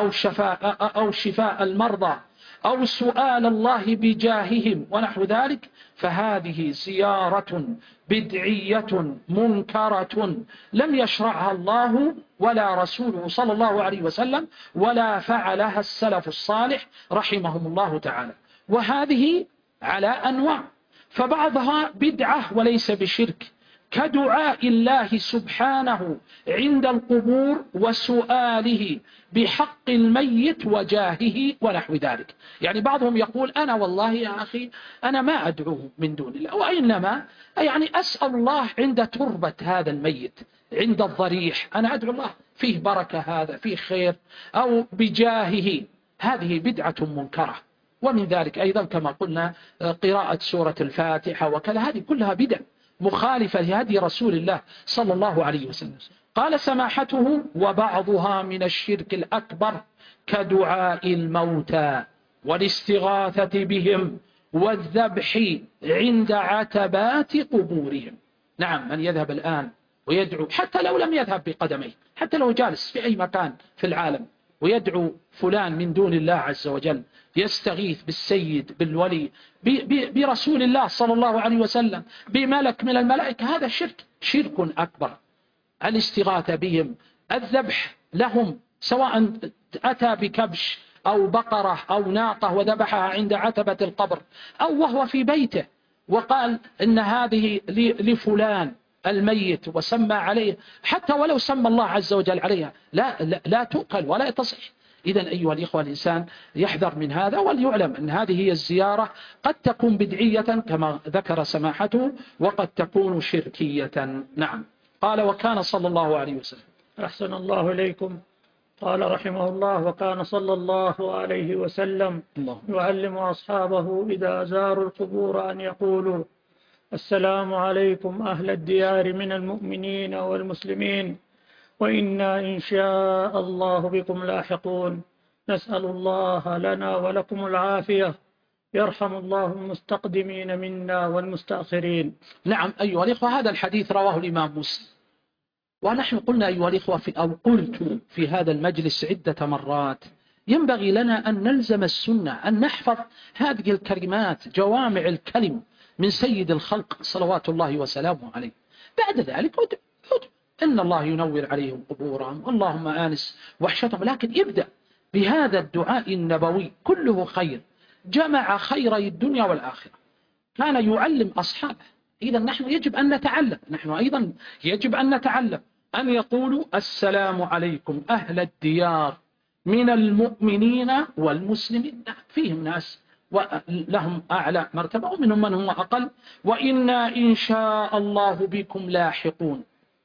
أو شفاء المرضى أو سؤال الله بجاههم ونحو ذلك، فهذه زيارة بدعية منكرة لم يشرعها الله ولا رسوله صلى الله عليه وسلم ولا فعلها السلف الصالح رحمهم الله تعالى. وهذه على أنواع، فبعضها بدعة وليس بشرك كدعاء الله سبحانه عند القبور وسؤاله بحق الميت وجاهه ونحو ذلك. يعني بعضهم يقول أنا والله يا أخي أنا ما أدعوه من دون الله، وإنما يعني أسأل الله عند تربة هذا الميت عند الضريح، أنا أدعو الله فيه بركة، هذا فيه خير، أو بجاهه. هذه بدعة منكرة. ومن ذلك أيضا كما قلنا قراءة سورة الفاتحة وكذا، هذه كلها بدع مخالفة لهدي رسول الله صلى الله عليه وسلم. قال سماحته وبعضها من الشرك الأكبر كدعاء الموتى والاستغاثة بهم والذبح عند عتبات قبورهم. نعم، من يذهب الآن ويدعو حتى لو لم يذهب بقدميه، حتى لو جالس في أي مكان في العالم ويدعو فلان من دون الله عز وجل، يستغيث بالسيد بالولي برسول الله صلى الله عليه وسلم بملك من الملائكة، هذا شرك أكبر. الاستغاثة بهم، الذبح لهم، سواء أتى بكبش أو بقرة أو ناقة وذبحها عند عتبة القبر، أو وهو في بيته وقال إن هذه لفلان الميت وسمى عليه، حتى ولو سمى الله عز وجل عليها لا تؤكل ولا تصح. إذن أيها الإخوة الإنسان يحذر من هذا، وليعلم أن هذه هي الزيارة قد تكون بدعية كما ذكر سماحته وقد تكون شركية. نعم. قال وكان صلى الله عليه وسلم. أحسن الله إليكم. قال رحمه الله: وكان صلى الله عليه وسلم يعلم أصحابه إذا زاروا القبور أن يقولوا: السلام عليكم أهل الديار من المؤمنين والمسلمين، وإنا إن شاء الله بكم لاحقون، نسأل الله لنا ولكم العافية، يرحم الله المستقدمين منا والمستأخرين. نعم أيها الإخوة، هذا الحديث رواه الإمام مسلم، ونحن قلنا أيها الإخوة قلت في هذا المجلس عدة مرات: ينبغي لنا أن نلزم السنة، أن نحفظ هذه الكلمات جوامع الكلم من سيد الخلق صلوات الله وسلامه عليه. بعد ذلك إن الله ينور عليهم قبورهم، اللهم آنس وحشتهم، لكن يبدأ بهذا الدعاء النبوي كله خير، جمع خيري الدنيا والآخرة، كان يعلم أصحابه. إذا نحن يجب أن نتعلم، نحن أيضا يجب أن نتعلم أن يقولوا: السلام عليكم أهل الديار من المؤمنين والمسلمين. فيهم ناس لهم أعلى مرتبة ومنهم من هم أقل، وإنا إن شاء الله بكم لاحقون.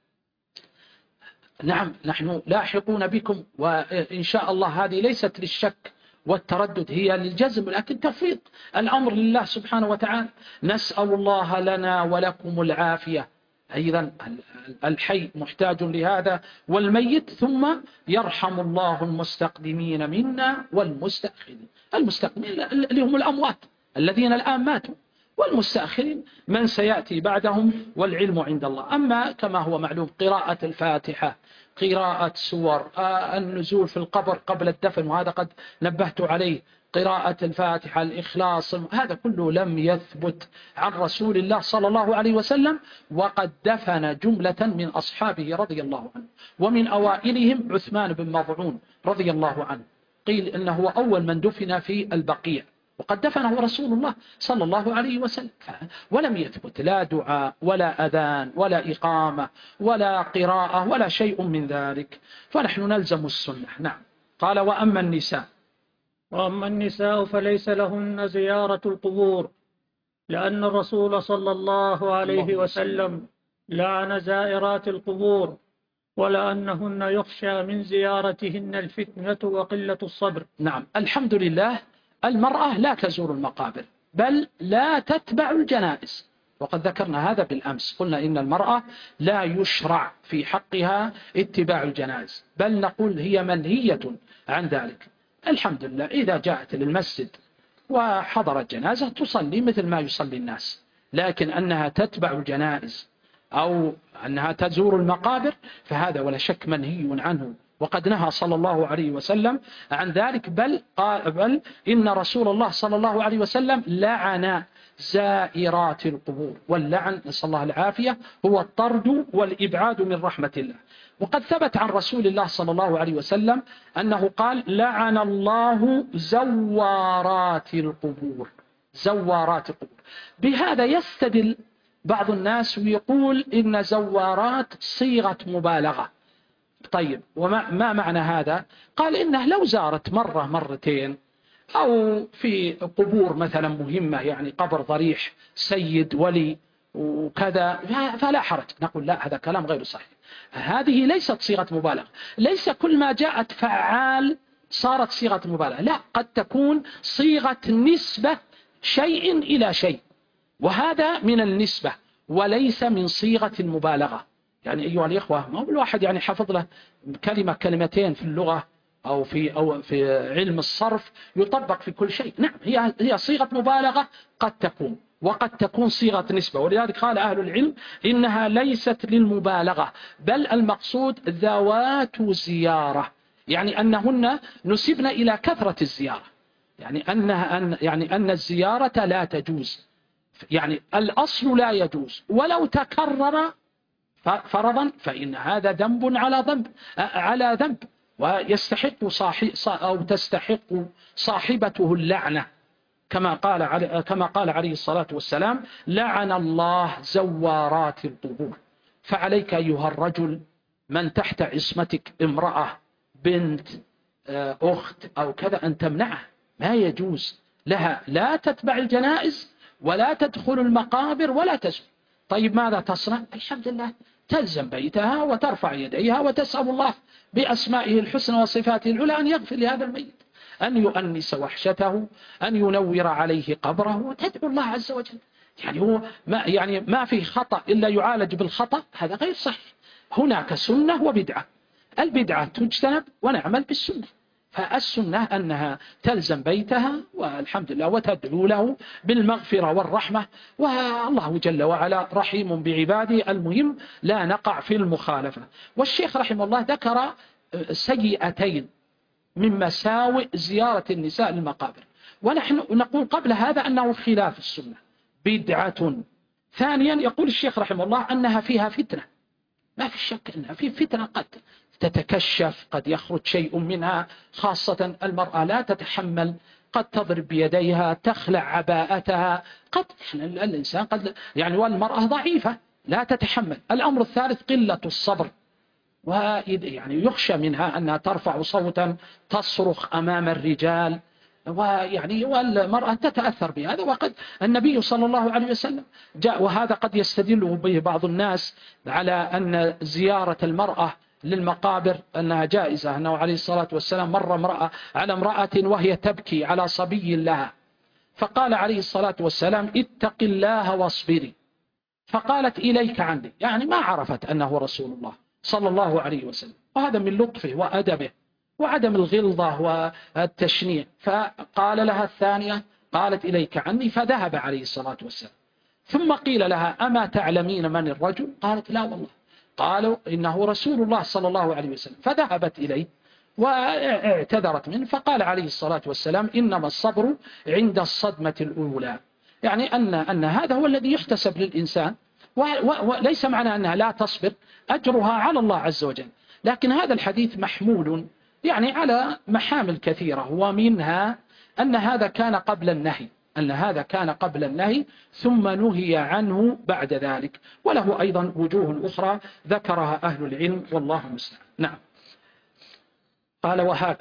نعم نحن لاحقون بكم، وإن شاء الله هذه ليست للشك والتردد، هي للجزم، لكن تفويض الأمر لله سبحانه وتعالى. نسأل الله لنا ولكم العافية. أيضا الحي محتاج لهذا والميت، ثم يرحم الله المستقدمين منا والمستأخرين. المستقدمين اللي هم الأموات الذين الآن ماتوا، والمستأخرين من سيأتي بعدهم والعلم عند الله. أما كما هو معلوم قراءة الفاتحة، قراءة سور، النزول في القبر قبل الدفن، وهذا قد نبهت عليه، قراءة الفاتحة، الإخلاص، هذا كله لم يثبت عن رسول الله صلى الله عليه وسلم، وقد دفن جملة من أصحابه رضي الله عنه، ومن أوائلهم عثمان بن مظعون رضي الله عنه، قيل إنه هو أول من دفن في البقيع، وقد دفنه رسول الله صلى الله عليه وسلم. ولم يثبت لا دعاء ولا أذان ولا إقامة ولا قراءة ولا شيء من ذلك، فنحن نلزم السنة. نعم. قال: وأما النساء فليس لهن زيارة القبور، لأن الرسول صلى الله عليه وسلم لعن زائرات القبور، ولأنهن يخشى من زيارتهن الفتنة وقلة الصبر. نعم الحمد لله، المرأة لا تزور المقابر، بل لا تتبع الجنائز، وقد ذكرنا هذا بالأمس، قلنا إن المرأة لا يشرع في حقها اتباع الجنائز، بل نقول هي منهية عن ذلك. الحمد لله، إذا جاءت للمسجد وحضرت جنازة تصلي مثل ما يصلي الناس، لكن أنها تتبع الجنائز أو أنها تزور المقابر فهذا ولا شك منهي عنه، وقد نهى صلى الله عليه وسلم عن ذلك، بل إن رسول الله صلى الله عليه وسلم لعن زائرات القبور، واللعن نسأل الله العافية هو الطرد والإبعاد من رحمة الله. وقد ثبت عن رسول الله صلى الله عليه وسلم أنه قال: لعن الله زوارات القبور. زوارات القبور. بهذا يستدل بعض الناس ويقول إن زوارات صيغة مبالغة. طيب، وما معنى هذا؟ قال إنه لو زارت مرة مرتين أو في قبور مثلا مهمة، يعني قبر ضريح سيد ولي وكذا، فلا حرج. نقول لا، هذا كلام غير صحيح، هذه ليست صيغة مبالغة، ليس كل ما جاءت فعال صارت صيغة مبالغة، لا، قد تكون صيغة نسبة شيء إلى شيء، وهذا من النسبة وليس من صيغة المبالغة. يعني أيها الإخوة، ما هو الواحد يعني حفظ له كلمتين في اللغة أو في علم الصرف يطبق في كل شيء. نعم، هي صيغة مبالغة قد تكون، وقد تكون صيغة نسبة، ولذلك قال أهل العلم إنها ليست للمبالغة، بل المقصود ذوات زيارة، يعني أنهن نسبن إلى كثرة الزيارة، يعني أن الزيارة لا تجوز، يعني الأصل لا يجوز، ولو تكرر فرضا فإن هذا ذنب على ذنب، ويستحق أو تستحق صاحبته اللعنة، كما قال عليه الصلاة والسلام: لعن الله زوارات القبور. فعليك أيها الرجل من تحت عصمتك، امرأة، بنت، أخت أو كذا، أن تمنعه، ما يجوز لها لا تتبع الجنائز ولا تدخل المقابر ولا تزور. طيب ماذا تصنع؟ الحمد لله تلزم بيتها وترفع يديها وتسأل الله بأسمائه الحسنى وصفاته العلى أن يغفر لهذا الميت، أن يؤنس وحشته، أن ينور عليه قبره، وتدعو الله عز وجل. يعني هو ما فيه خطأ إلا يعالج بالخطأ، هذا غير صحيح. هناك سنة وبدعة، البدعة تجتنب ونعمل بالسنة. فالسنة أنها تلزم بيتها والحمد لله وتدعو له بالمغفرة والرحمة، والله جل وعلا رحيم بعباده، المهم لا نقع في المخالفة. والشيخ رحمه الله ذكر سيئتين من مساوئ زيارة النساء للمقابر، ونحن نقول قبل هذا أنه خلاف السنة، بدعة. ثانيا يقول الشيخ رحمه الله أنها فيها فتنة، ما في شك أنها في فتنة، قد تتكشف، قد يخرج شيء منها، خاصة المرأة لا تتحمل، قد تضرب بيديها، تخلع عباءتها، قد الإنسان قد والمرأة ضعيفة لا تتحمل. الأمر الثالث قلة الصبر، يخشى منها أنها ترفع صوتا تصرخ أمام الرجال، والمرأة تتأثر بهذا. وقد النبي صلى الله عليه وسلم جاء، وهذا قد يستدل به بعض الناس على أن زيارة المرأة للمقابر أنها جائزة، أنه عليه الصلاة والسلام مر على امرأة وهي تبكي على صبي لها، فقال عليه الصلاة والسلام اتق الله واصبري، فقالت إليك عني، ما عرفت أنه رسول الله صلى الله عليه وسلم. وهذا من لطفه وأدبه وعدم الغلظة والتشنيع. فقال لها الثانية، قالت إليك عني، فذهب عليه الصلاة والسلام. ثم قيل لها أما تعلمين من الرجل؟ قالت لا والله. قالوا إنه رسول الله صلى الله عليه وسلم. فذهبت إليه واعتذرت منه، فقال عليه الصلاة والسلام إنما الصبر عند الصدمة الأولى، أن هذا هو الذي يحتسب للإنسان، وليس معنى أنها لا تصبر، أجرها على الله عز وجل. لكن هذا الحديث محمول على محامل كثيرة، ومنها أن هذا كان قبل النهي، ثم نهي عنه بعد ذلك، وله أيضا وجوه أخرى ذكرها أهل العلم والله المستعان. نعم. قال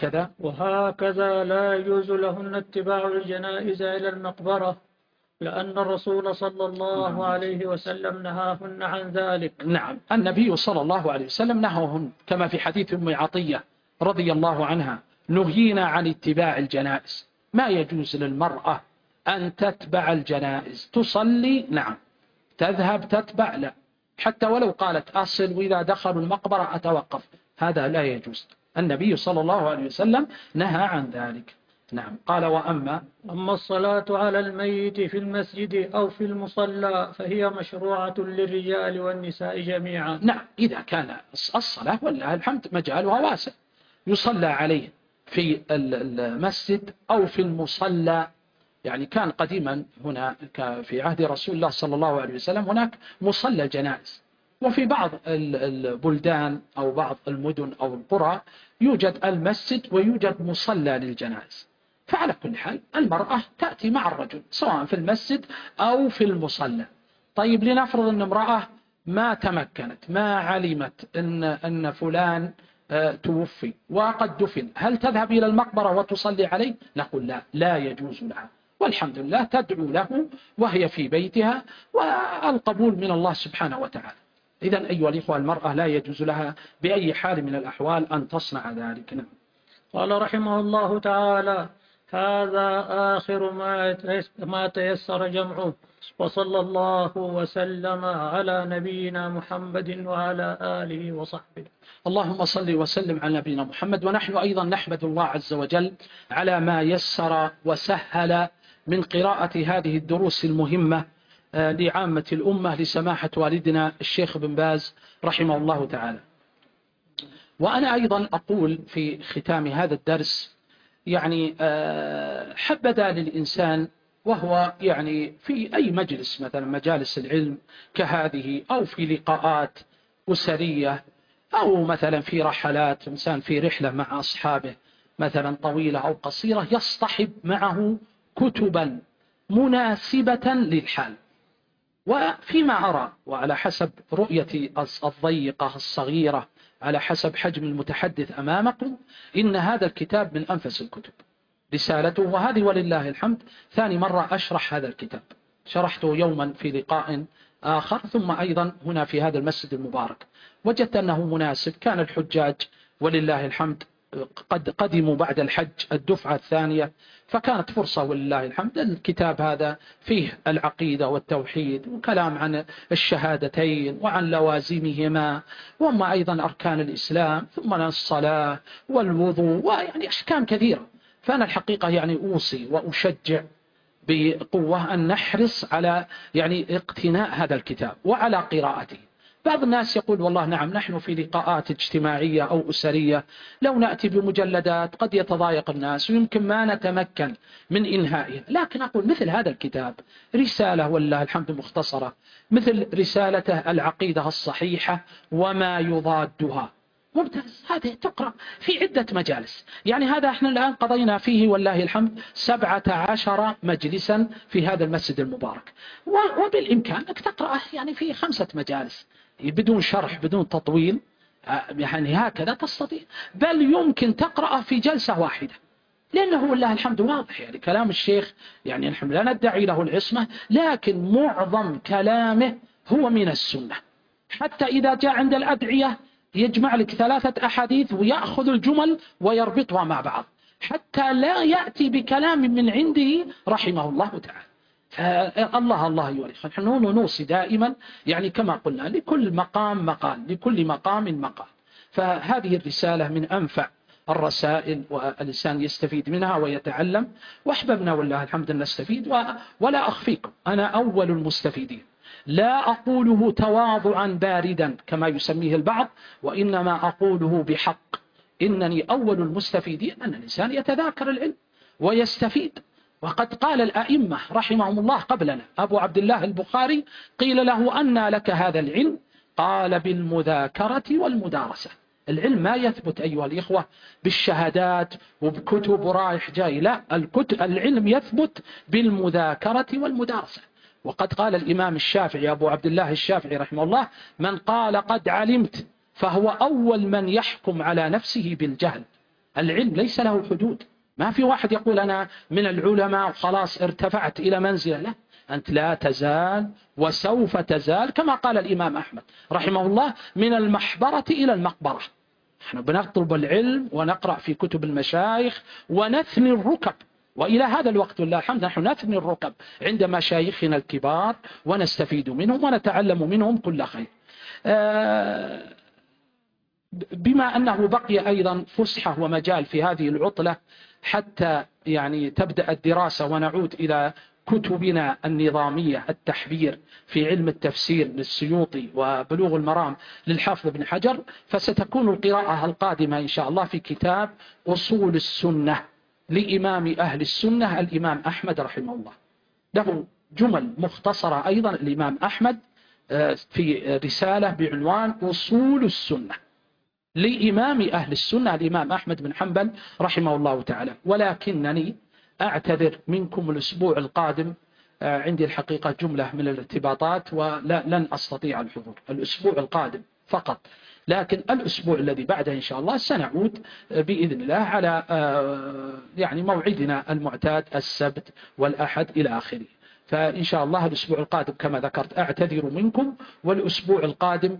وهكذا لا يجوز لهن اتباع الجنائز إلى المقبرة، لأن الرسول صلى الله عليه وسلم نهاهن عن ذلك. نعم، النبي صلى الله عليه وسلم نهاهن، كما في حديث أم عطية رضي الله عنها نهينا عن اتباع الجنائز. ما يجوز للمرأة أن تتبع الجنائز، تصلي نعم، تذهب تتبع لا، حتى ولو قالت أصل وإذا دخلوا المقبرة أتوقف، هذا لا يجوز. النبي صلى الله عليه وسلم نهى عن ذلك. نعم. قال أما الصلاة على الميت في المسجد أو في المصلى فهي مشروعة للرجال والنساء جميعا. نعم، إذا كان الصلاة والله الحمد مجالها واسع، يصلى عليه في المسجد أو في المصلى. كان قديما هنا في عهد رسول الله صلى الله عليه وسلم هناك مصلى الجنائز، وفي بعض البلدان أو بعض المدن أو القرى يوجد المسجد ويوجد مصلى للجنائز. فعلى كل حال المرأة تأتي مع الرجل سواء في المسجد أو في المصلى. طيب، لنفرض أن امرأة ما تمكنت، ما علمت أن فلان توفي وقد دفن، هل تذهب إلى المقبرة وتصلي عليه؟ نقول لا يجوز لها، والحمد لله تدعو له وهي في بيتها، والقبول من الله سبحانه وتعالى. إذن أيها الإخوة، المرأة لا يجوز لها بأي حال من الأحوال أن تصنع ذلك. نعم. قال رحمه الله تعالى: هذا آخر ما تيسر جمعه، وصلى الله وسلم على نبينا محمد وعلى آله وصحبه. اللهم صل وسلم على نبينا محمد. ونحن أيضا نحمد الله عز وجل على ما يسر وسهل من قراءة هذه الدروس المهمة لعامة الأمة لسماحة والدنا الشيخ بن باز رحمه الله تعالى. وأنا أيضا أقول في ختام هذا الدرس حبذا للإنسان وهو في أي مجلس، مثلا مجالس العلم كهذه، أو في لقاءات أسرية، أو مثلا في رحلات، إنسان في رحلة مع أصحابه مثلا طويلة أو قصيرة، يصطحب معه كتبا مناسبة للحال. وفيما أرى وعلى حسب رؤيتي الضيقة الصغيرة، على حسب حجم المتحدث أمامكم، إن هذا الكتاب من أنفس الكتب رسالته، وهذه ولله الحمد ثاني مرة أشرح هذا الكتاب. شرحته يوما في لقاء آخر. ثم أيضا هنا في هذا المسجد المبارك وجدت أنه مناسب. كان الحجاج ولله الحمد قد قدموا بعد الحج الدفعة الثانية، فكانت فرصة ولله الحمد. الكتاب هذا فيه العقيدة والتوحيد وكلام عن الشهادتين وعن لوازمهما، وما أيضا أركان الإسلام، ثم الصلاة والوضوء، ويعني أحكام كثيرة. فأنا الحقيقة يعني أوصي وأشجع بقوة أن نحرص على يعني اقتناء هذا الكتاب وعلى قراءته. بعض الناس يقول والله نعم نحن في لقاءات اجتماعية أو أسرية لو نأتي بمجلدات قد يتضايق الناس ويمكن ما نتمكن من إنهائها، لكن أقول مثل هذا الكتاب رسالة والله الحمد مختصرة، مثل رسالته العقيدة الصحيحة وما يضادها، ممتاز. هذه تقرأ في عدة مجالس. يعني هذا احنا الآن قضينا فيه والله الحمد 17 مجلسا في هذا المسجد المبارك، وبالإمكان أنك تقرأه يعني في 5 مجالس بدون شرح بدون تطويل، يعني هكذا تستطيع، بل يمكن تقرأه في جلسة واحدة، لأنه والله الحمد واضح. يعني كلام الشيخ يعني نحن لا ندعي له العصمة، لكن معظم كلامه هو من السنة. حتى إذا جاء عند الأدعية يجمع لك 3 أحاديث ويأخذ الجمل ويربطها مع بعض، حتى لا يأتي بكلام من عنده رحمه الله تعالى. الله يورث. نحن نوصي دائما يعني كما قلنا لكل مقام مقال، لكل مقام مقال. فهذه الرسالة من أنفع الرسائل والإنسان يستفيد منها ويتعلم، وأحببنا والله الحمد أن نستفيد. ولا أخفيكم أنا أول المستفيدين، لا أقوله تواضعا باردا كما يسميه البعض، وإنما أقوله بحق. إنني أول المستفيدين أن الإنسان يتذاكر العلم ويستفيد. وقد قال الأئمة رحمهم الله قبلنا، أبو عبد الله البخاري قيل له أنى لك هذا العلم؟ قال بالمذاكرة والمدارسة. العلم ما يثبت أيها الإخوة بالشهادات وبكتب ورايح جاي، لا، العلم يثبت بالمذاكرة والمدارسة. وقد قال الإمام الشافعي أبو عبد الله الشافعي رحمه الله: من قال قد علمت فهو أول من يحكم على نفسه بالجهل. العلم ليس له حدود، ما في واحد يقول أنا من العلماء وخلاص ارتفعت إلى منزلة، لا، أنت لا تزال وسوف تزال، كما قال الإمام أحمد رحمه الله: من المحبرة إلى المقبرة. نحن بنطلب العلم ونقرأ في كتب المشايخ ونثني الركب، وإلى هذا الوقت والله الحمد نحن نثني الركب عند مشايخنا الكبار ونستفيد منهم ونتعلم منهم كل خير. بما أنه بقي أيضا فسحة ومجال في هذه العطلة حتى يعني تبدأ الدراسة ونعود إلى كتبنا النظامية التحبير في علم التفسير للسيوطي وبلوغ المرام للحافظ بن حجر، فستكون القراءة القادمة إن شاء الله في كتاب أصول السنة لإمام أهل السنة الإمام أحمد رحمه الله. له جمل مختصرة أيضا الإمام أحمد في رسالة بعنوان أصول السنة لإمام أهل السنة الإمام أحمد بن حنبل رحمه الله تعالى. ولكنني أعتذر منكم الأسبوع القادم، عندي الحقيقة جملة من الارتباطات ولن أستطيع الحضور الأسبوع القادم فقط، لكن الأسبوع الذي بعده إن شاء الله سنعود بإذن الله على يعني موعدنا المعتاد السبت والأحد إلى آخره. فإن شاء الله الأسبوع القادم كما ذكرت أعتذر منكم، والأسبوع القادم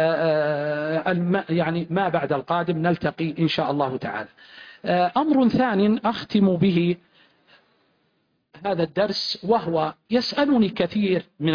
يعني ما بعد القادم نلتقي إن شاء الله تعالى. أمر ثاني أختم به هذا الدرس، وهو يسألني كثير من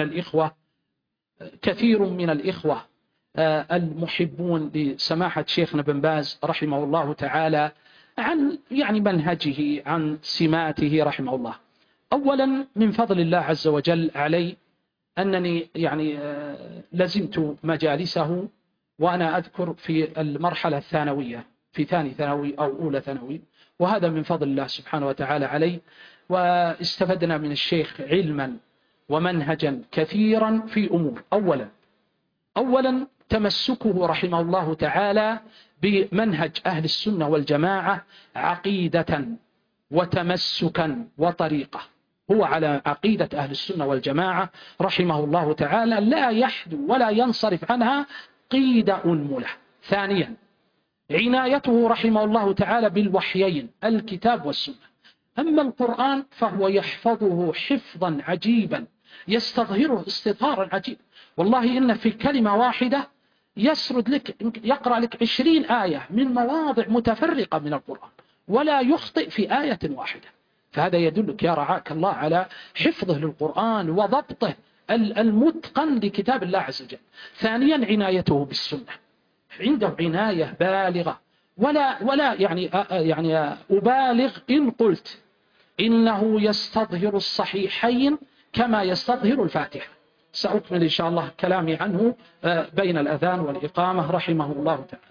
الإخوة المحبون لسماحة شيخنا بن باز رحمه الله تعالى عن يعني منهجه، عن سماته رحمه الله. أولا من فضل الله عز وجل علي أنني يعني لزمت مجالسه، وأنا أذكر في المرحلة الثانوية في ثاني ثانوي أو أولى ثانوي، وهذا من فضل الله سبحانه وتعالى علي. واستفدنا من الشيخ علما ومنهجا كثيرا في أمور. أولا تمسكه رحمه الله تعالى بمنهج أهل السنة والجماعة عقيدة وتمسكا وطريقة. هو على عقيدة أهل السنة والجماعة رحمه الله تعالى، لا يحدو ولا ينصرف عنها قيد أنملة. ثانيا عنايته رحمه الله تعالى بالوحيين الكتاب والسنة. أما القرآن فهو يحفظه حفظا عجيبا يستظهره استظهارا عجيب. والله إن في كلمة واحدة يسرد لك، يقرأ لك 20 آية من مواضع متفرقة من القرآن ولا يخطئ في آية واحدة. فهذا يدلك يا رعاك الله على حفظه للقرآن وضبطه المتقن لكتاب الله عز وجل. ثانيا عنايته بالسنة، عنده عناية بالغة، ولا يعني أبالغ إن قلت إنه يستظهر الصحيحين كما يستظهر الفاتحة. سأكمل إن شاء الله كلامي عنه بين الأذان والإقامة رحمه الله تعالى.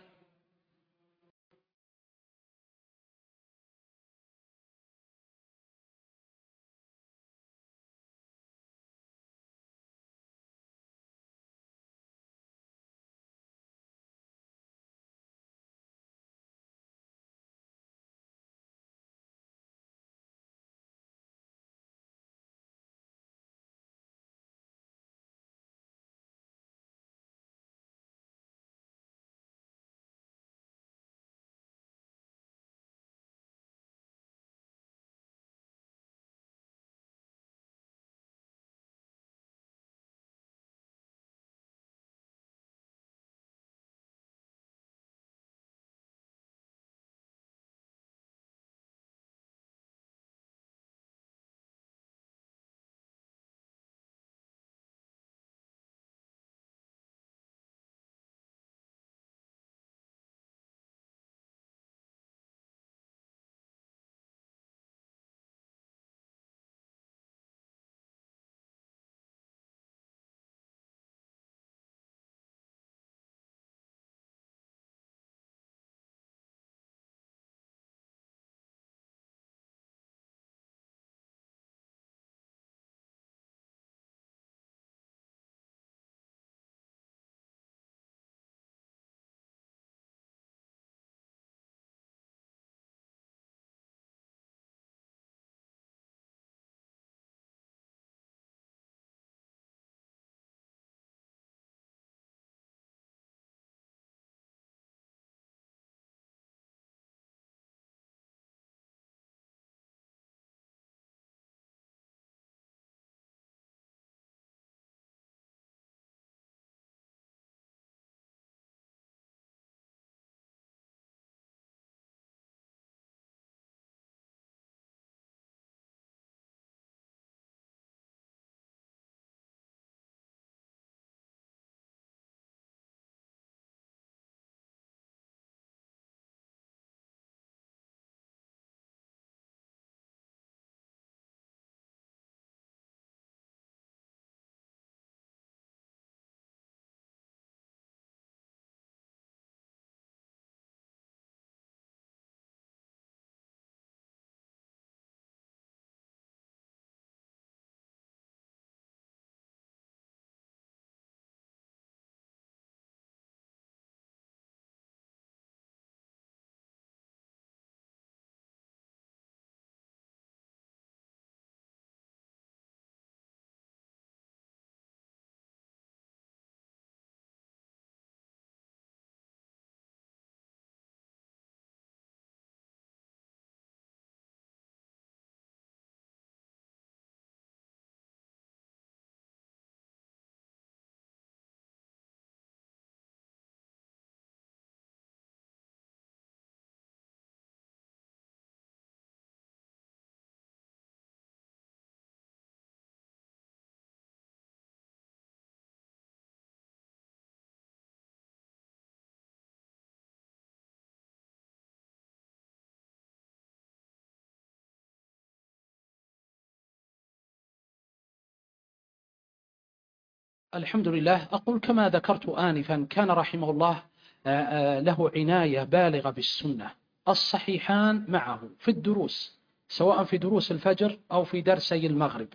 الحمد لله. أقول كما ذكرت آنفا كان رحمه الله له عناية بالغة بالسنة. الصحيحان معه في الدروس، سواء في دروس الفجر أو في درسي المغرب،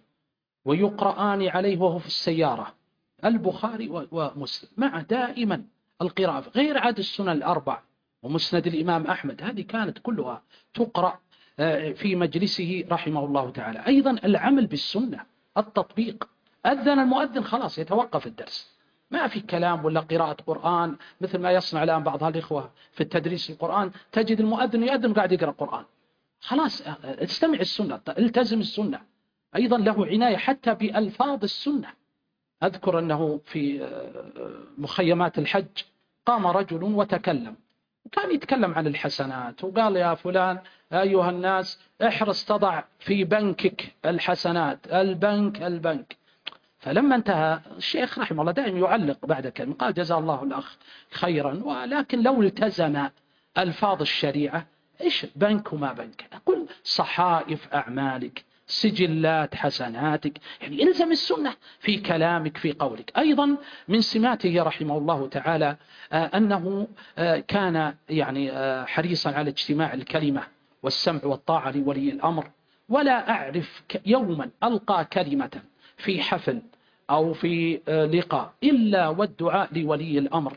ويقرآن عليه وهو في السيارة، البخاري ومسلم، مع دائما القراءة، غير عاد السنن الأربع ومسند الإمام أحمد، هذه كانت كلها تقرأ في مجلسه رحمه الله تعالى. أيضا العمل بالسنة، التطبيق. أذن المؤذن خلاص يتوقف الدرس، ما في كلام ولا قراءة قرآن مثل ما يصنع الآن بعض الإخوة في التدريس القرآن، تجد المؤذن يؤذن قاعد يقرأ قرآن. خلاص استمع السنة، التزم السنة. أيضا له عناية حتى بألفاظ السنة. أذكر أنه في مخيمات الحج قام رجل وتكلم، وكان يتكلم عن الحسنات، وقال يا فلان أيها الناس احرص تضع في بنكك الحسنات، البنك. فلما انتهى الشيخ رحمه الله دائما يعلق بعد كلمة قال جزا الله الأخ خيرا، ولكن لو التزم ألفاظ الشريعة إيش بنك وما بنك، أقول صحائف أعمالك، سجلات حسناتك، يعني إلزم السنة في كلامك في قولك. أيضا من سماته رحمه الله تعالى أنه كان يعني حريصا على اجتماع الكلمة والسمع والطاعة لولي الأمر. ولا أعرف يوما ألقى كلمة في حفل أو في لقاء إلا والدعاء لولي الأمر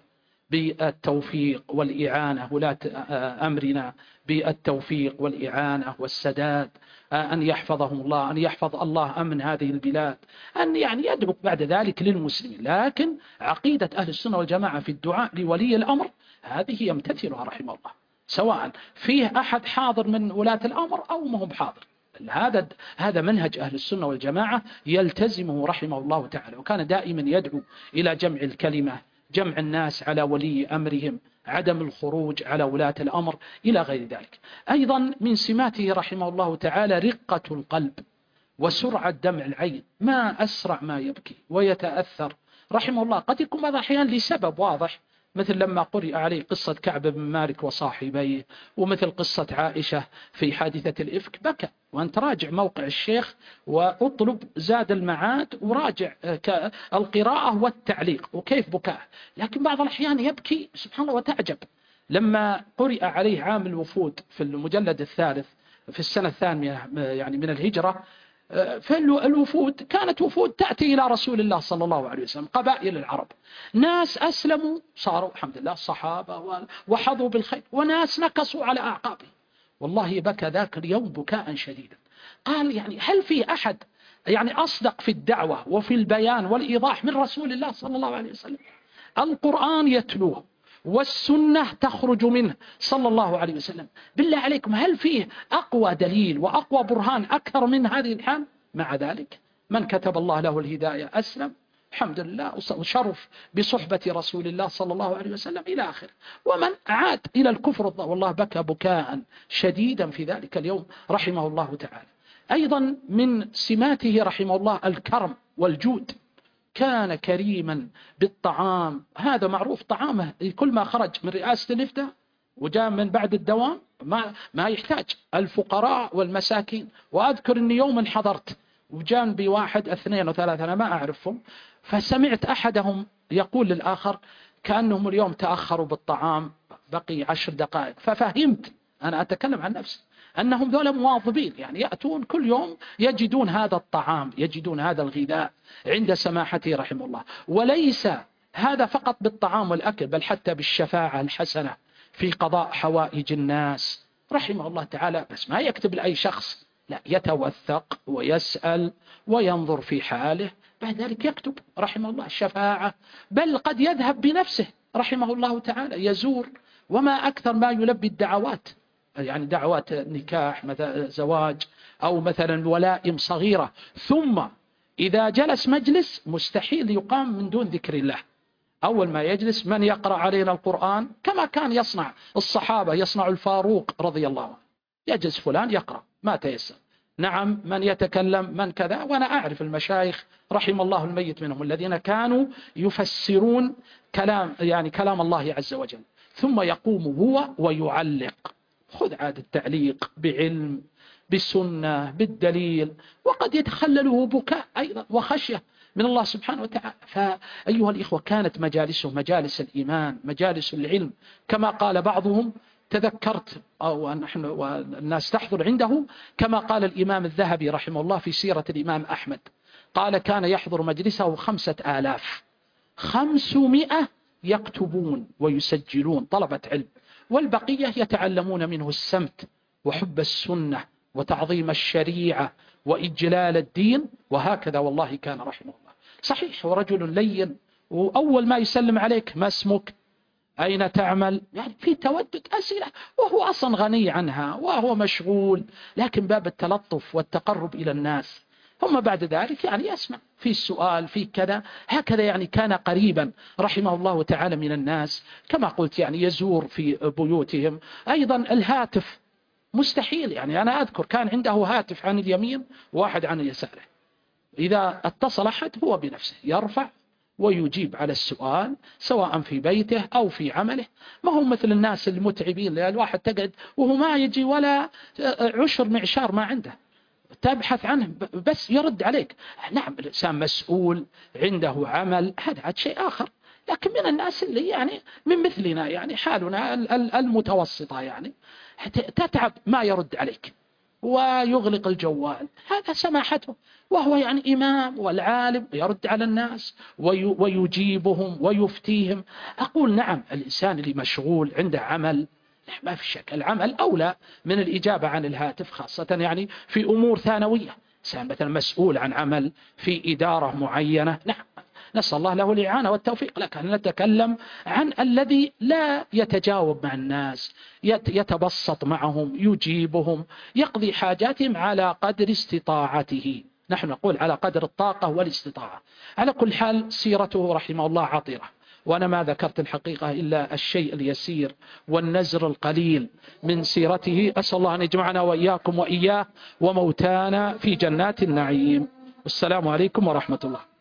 بالتوفيق والإعانة، ولاة أمرنا بالتوفيق والإعانة والسداد، أن يحفظهم الله، أن يحفظ الله أمن هذه البلاد، أن يعني يدعو بعد ذلك للمسلمين. لكن عقيدة أهل السنة والجماعة في الدعاء لولي الأمر هذه يمتثلها رحمه الله، سواء فيه أحد حاضر من ولاة الأمر أو ما هو بحاضر. هذا منهج أهل السنة والجماعة يلتزمه رحمه الله تعالى، وكان دائما يدعو إلى جمع الكلمة، جمع الناس على ولي أمرهم، عدم الخروج على ولاة الأمر إلى غير ذلك. أيضا من سماته رحمه الله تعالى رقة القلب وسرعة دمع العين، ما أسرع ما يبكي ويتأثر رحمه الله. قد يكون هذا أحيانا لسبب واضح، مثل لما قرئ عليه قصة كعب بن مالك وصاحبيه، ومثل قصة عائشة في حادثة الإفك، بكى. وأنت راجع موقع الشيخ واطلب زاد المعاد وراجع القراءة والتعليق وكيف بكاه. لكن بعض الأحيان يبكي سبحان الله وتعجب. لما قرئ عليه عام الوفود في المجلد الثالث في السنة الثانية يعني من الهجرة، فالوفود كانت وفود تأتي إلى رسول الله صلى الله عليه وسلم، قبائل العرب، ناس أسلموا صاروا الحمد لله صحابة وحظوا بالخير، وناس نكصوا على أعقابهم. والله بكى ذاك اليوم بكاء شديدا. قال يعني هل في أحد يعني أصدق في الدعوة وفي البيان والإيضاح من رسول الله صلى الله عليه وسلم؟ القرآن يتلوه والسنة تخرج منه صلى الله عليه وسلم. بالله عليكم هل فيه أقوى دليل وأقوى برهان أكثر من هذه الحال؟ مع ذلك من كتب الله له الهداية أسلم الحمد لله، وشرف بصحبة رسول الله صلى الله عليه وسلم إلى آخر. ومن عاد إلى الكفر والله بكى بكاء شديدا في ذلك اليوم رحمه الله تعالى. أيضا من سماته رحمه الله الكرم والجود، كان كريما بالطعام، هذا معروف طعامه كل ما خرج من رئاسة الإفتاء وجاء من بعد الدوام ما يحتاج الفقراء والمساكين. وأذكر أني يوما حضرت وجان بواحد اثنين وثلاثة أنا ما أعرفهم، فسمعت أحدهم يقول للآخر كأنهم اليوم تأخروا بالطعام بقي 10 دقائق، ففهمت أنا أتكلم عن نفسي أنهم ذولا مواظبين، يعني يأتون كل يوم يجدون هذا الطعام، يجدون هذا الغذاء عند سماحته رحمه الله. وليس هذا فقط بالطعام والأكل، بل حتى بالشفاعة الحسنة في قضاء حوائج الناس رحمه الله تعالى. بس ما يكتب لأي شخص، لا، يتوثق ويسأل وينظر في حاله، بعد ذلك يكتب رحمه الله الشفاعة. بل قد يذهب بنفسه رحمه الله تعالى يزور، وما أكثر ما يلبي الدعوات، يعني دعوات نكاح مثلا زواج أو مثلا ولائم صغيرة، ثم إذا جلس مجلس مستحيل يقام من دون ذكر الله. أول ما يجلس من يقرأ علينا القرآن كما كان يصنع الصحابة، يصنع الفاروق رضي الله عنه، يجلس فلان يقرأ ما تيسر، نعم من يتكلم من كذا. وأنا أعرف المشايخ رحم الله الميت منهم الذين كانوا يفسرون كلام الله عز وجل، ثم يقوم هو ويعلق، خذ عاد التعليق بعلم بالسنة بالدليل، وقد يتخلله بكاء أيضا وخشية من الله سبحانه وتعالى. فأيها الإخوة كانت مجالسه مجالس الإيمان، مجالس العلم، كما قال بعضهم تذكرت أو نحن والناس تحضر عنده، كما قال الإمام الذهبي رحمه الله في سيرة الإمام أحمد، قال كان يحضر مجلسه 5000، 500 يكتبون ويسجلون طلبة علم، والبقية يتعلمون منه السمت وحب السنة وتعظيم الشريعة وإجلال الدين. وهكذا والله كان رحمه الله. صحيح ورجل لين، وأول ما يسلم عليك ما اسمك أين تعمل، يعني في تودد أسئلة، وهو أصلا غني عنها وهو مشغول، لكن باب التلطف والتقرب إلى الناس ثم بعد ذلك يعني يسمع في السؤال في كذا هكذا، يعني كان قريبا رحمه الله تعالى من الناس كما قلت، يعني يزور في بيوتهم. أيضا الهاتف مستحيل، يعني أنا أذكر كان عنده هاتف عن اليمين واحد عن اليسار، إذا اتصل أحد هو بنفسه يرفع ويجيب على السؤال سواء في بيته أو في عمله. ما هو مثل الناس المتعبين، الواحد تقعد وهو ما يجي ولا عشر معشار ما عنده تبحث عنه بس يرد عليك. نعم الإنسان مسؤول عنده عمل، هذا شيء آخر، لكن من الناس اللي يعني من مثلنا يعني حالنا المتوسطة يعني تتعب ما يرد عليك ويغلق الجوال، هذا سماحته، وهو يعني إمام والعالم يرد على الناس ويجيبهم ويفتيهم. أقول نعم الإنسان اللي مشغول عنده عمل ما في شك العمل أولى من الإجابة عن الهاتف، خاصة يعني في أمور ثانوية، مثلا مسؤول عن عمل في إدارة معينة، نعم نسأل الله له الإعانة والتوفيق، لكن نتكلم عن الذي لا يتجاوب مع الناس، يتبسط معهم يجيبهم يقضي حاجاتهم على قدر استطاعته. نحن نقول على قدر الطاقة والاستطاعة. على كل حال سيرته رحمه الله عطرة، وأنا ما ذكرت الحقيقة إلا الشيء اليسير والنزر القليل من سيرته. أسأل الله أن يجمعنا وإياكم وإياه وموتانا في جنات النعيم. والسلام عليكم ورحمة الله.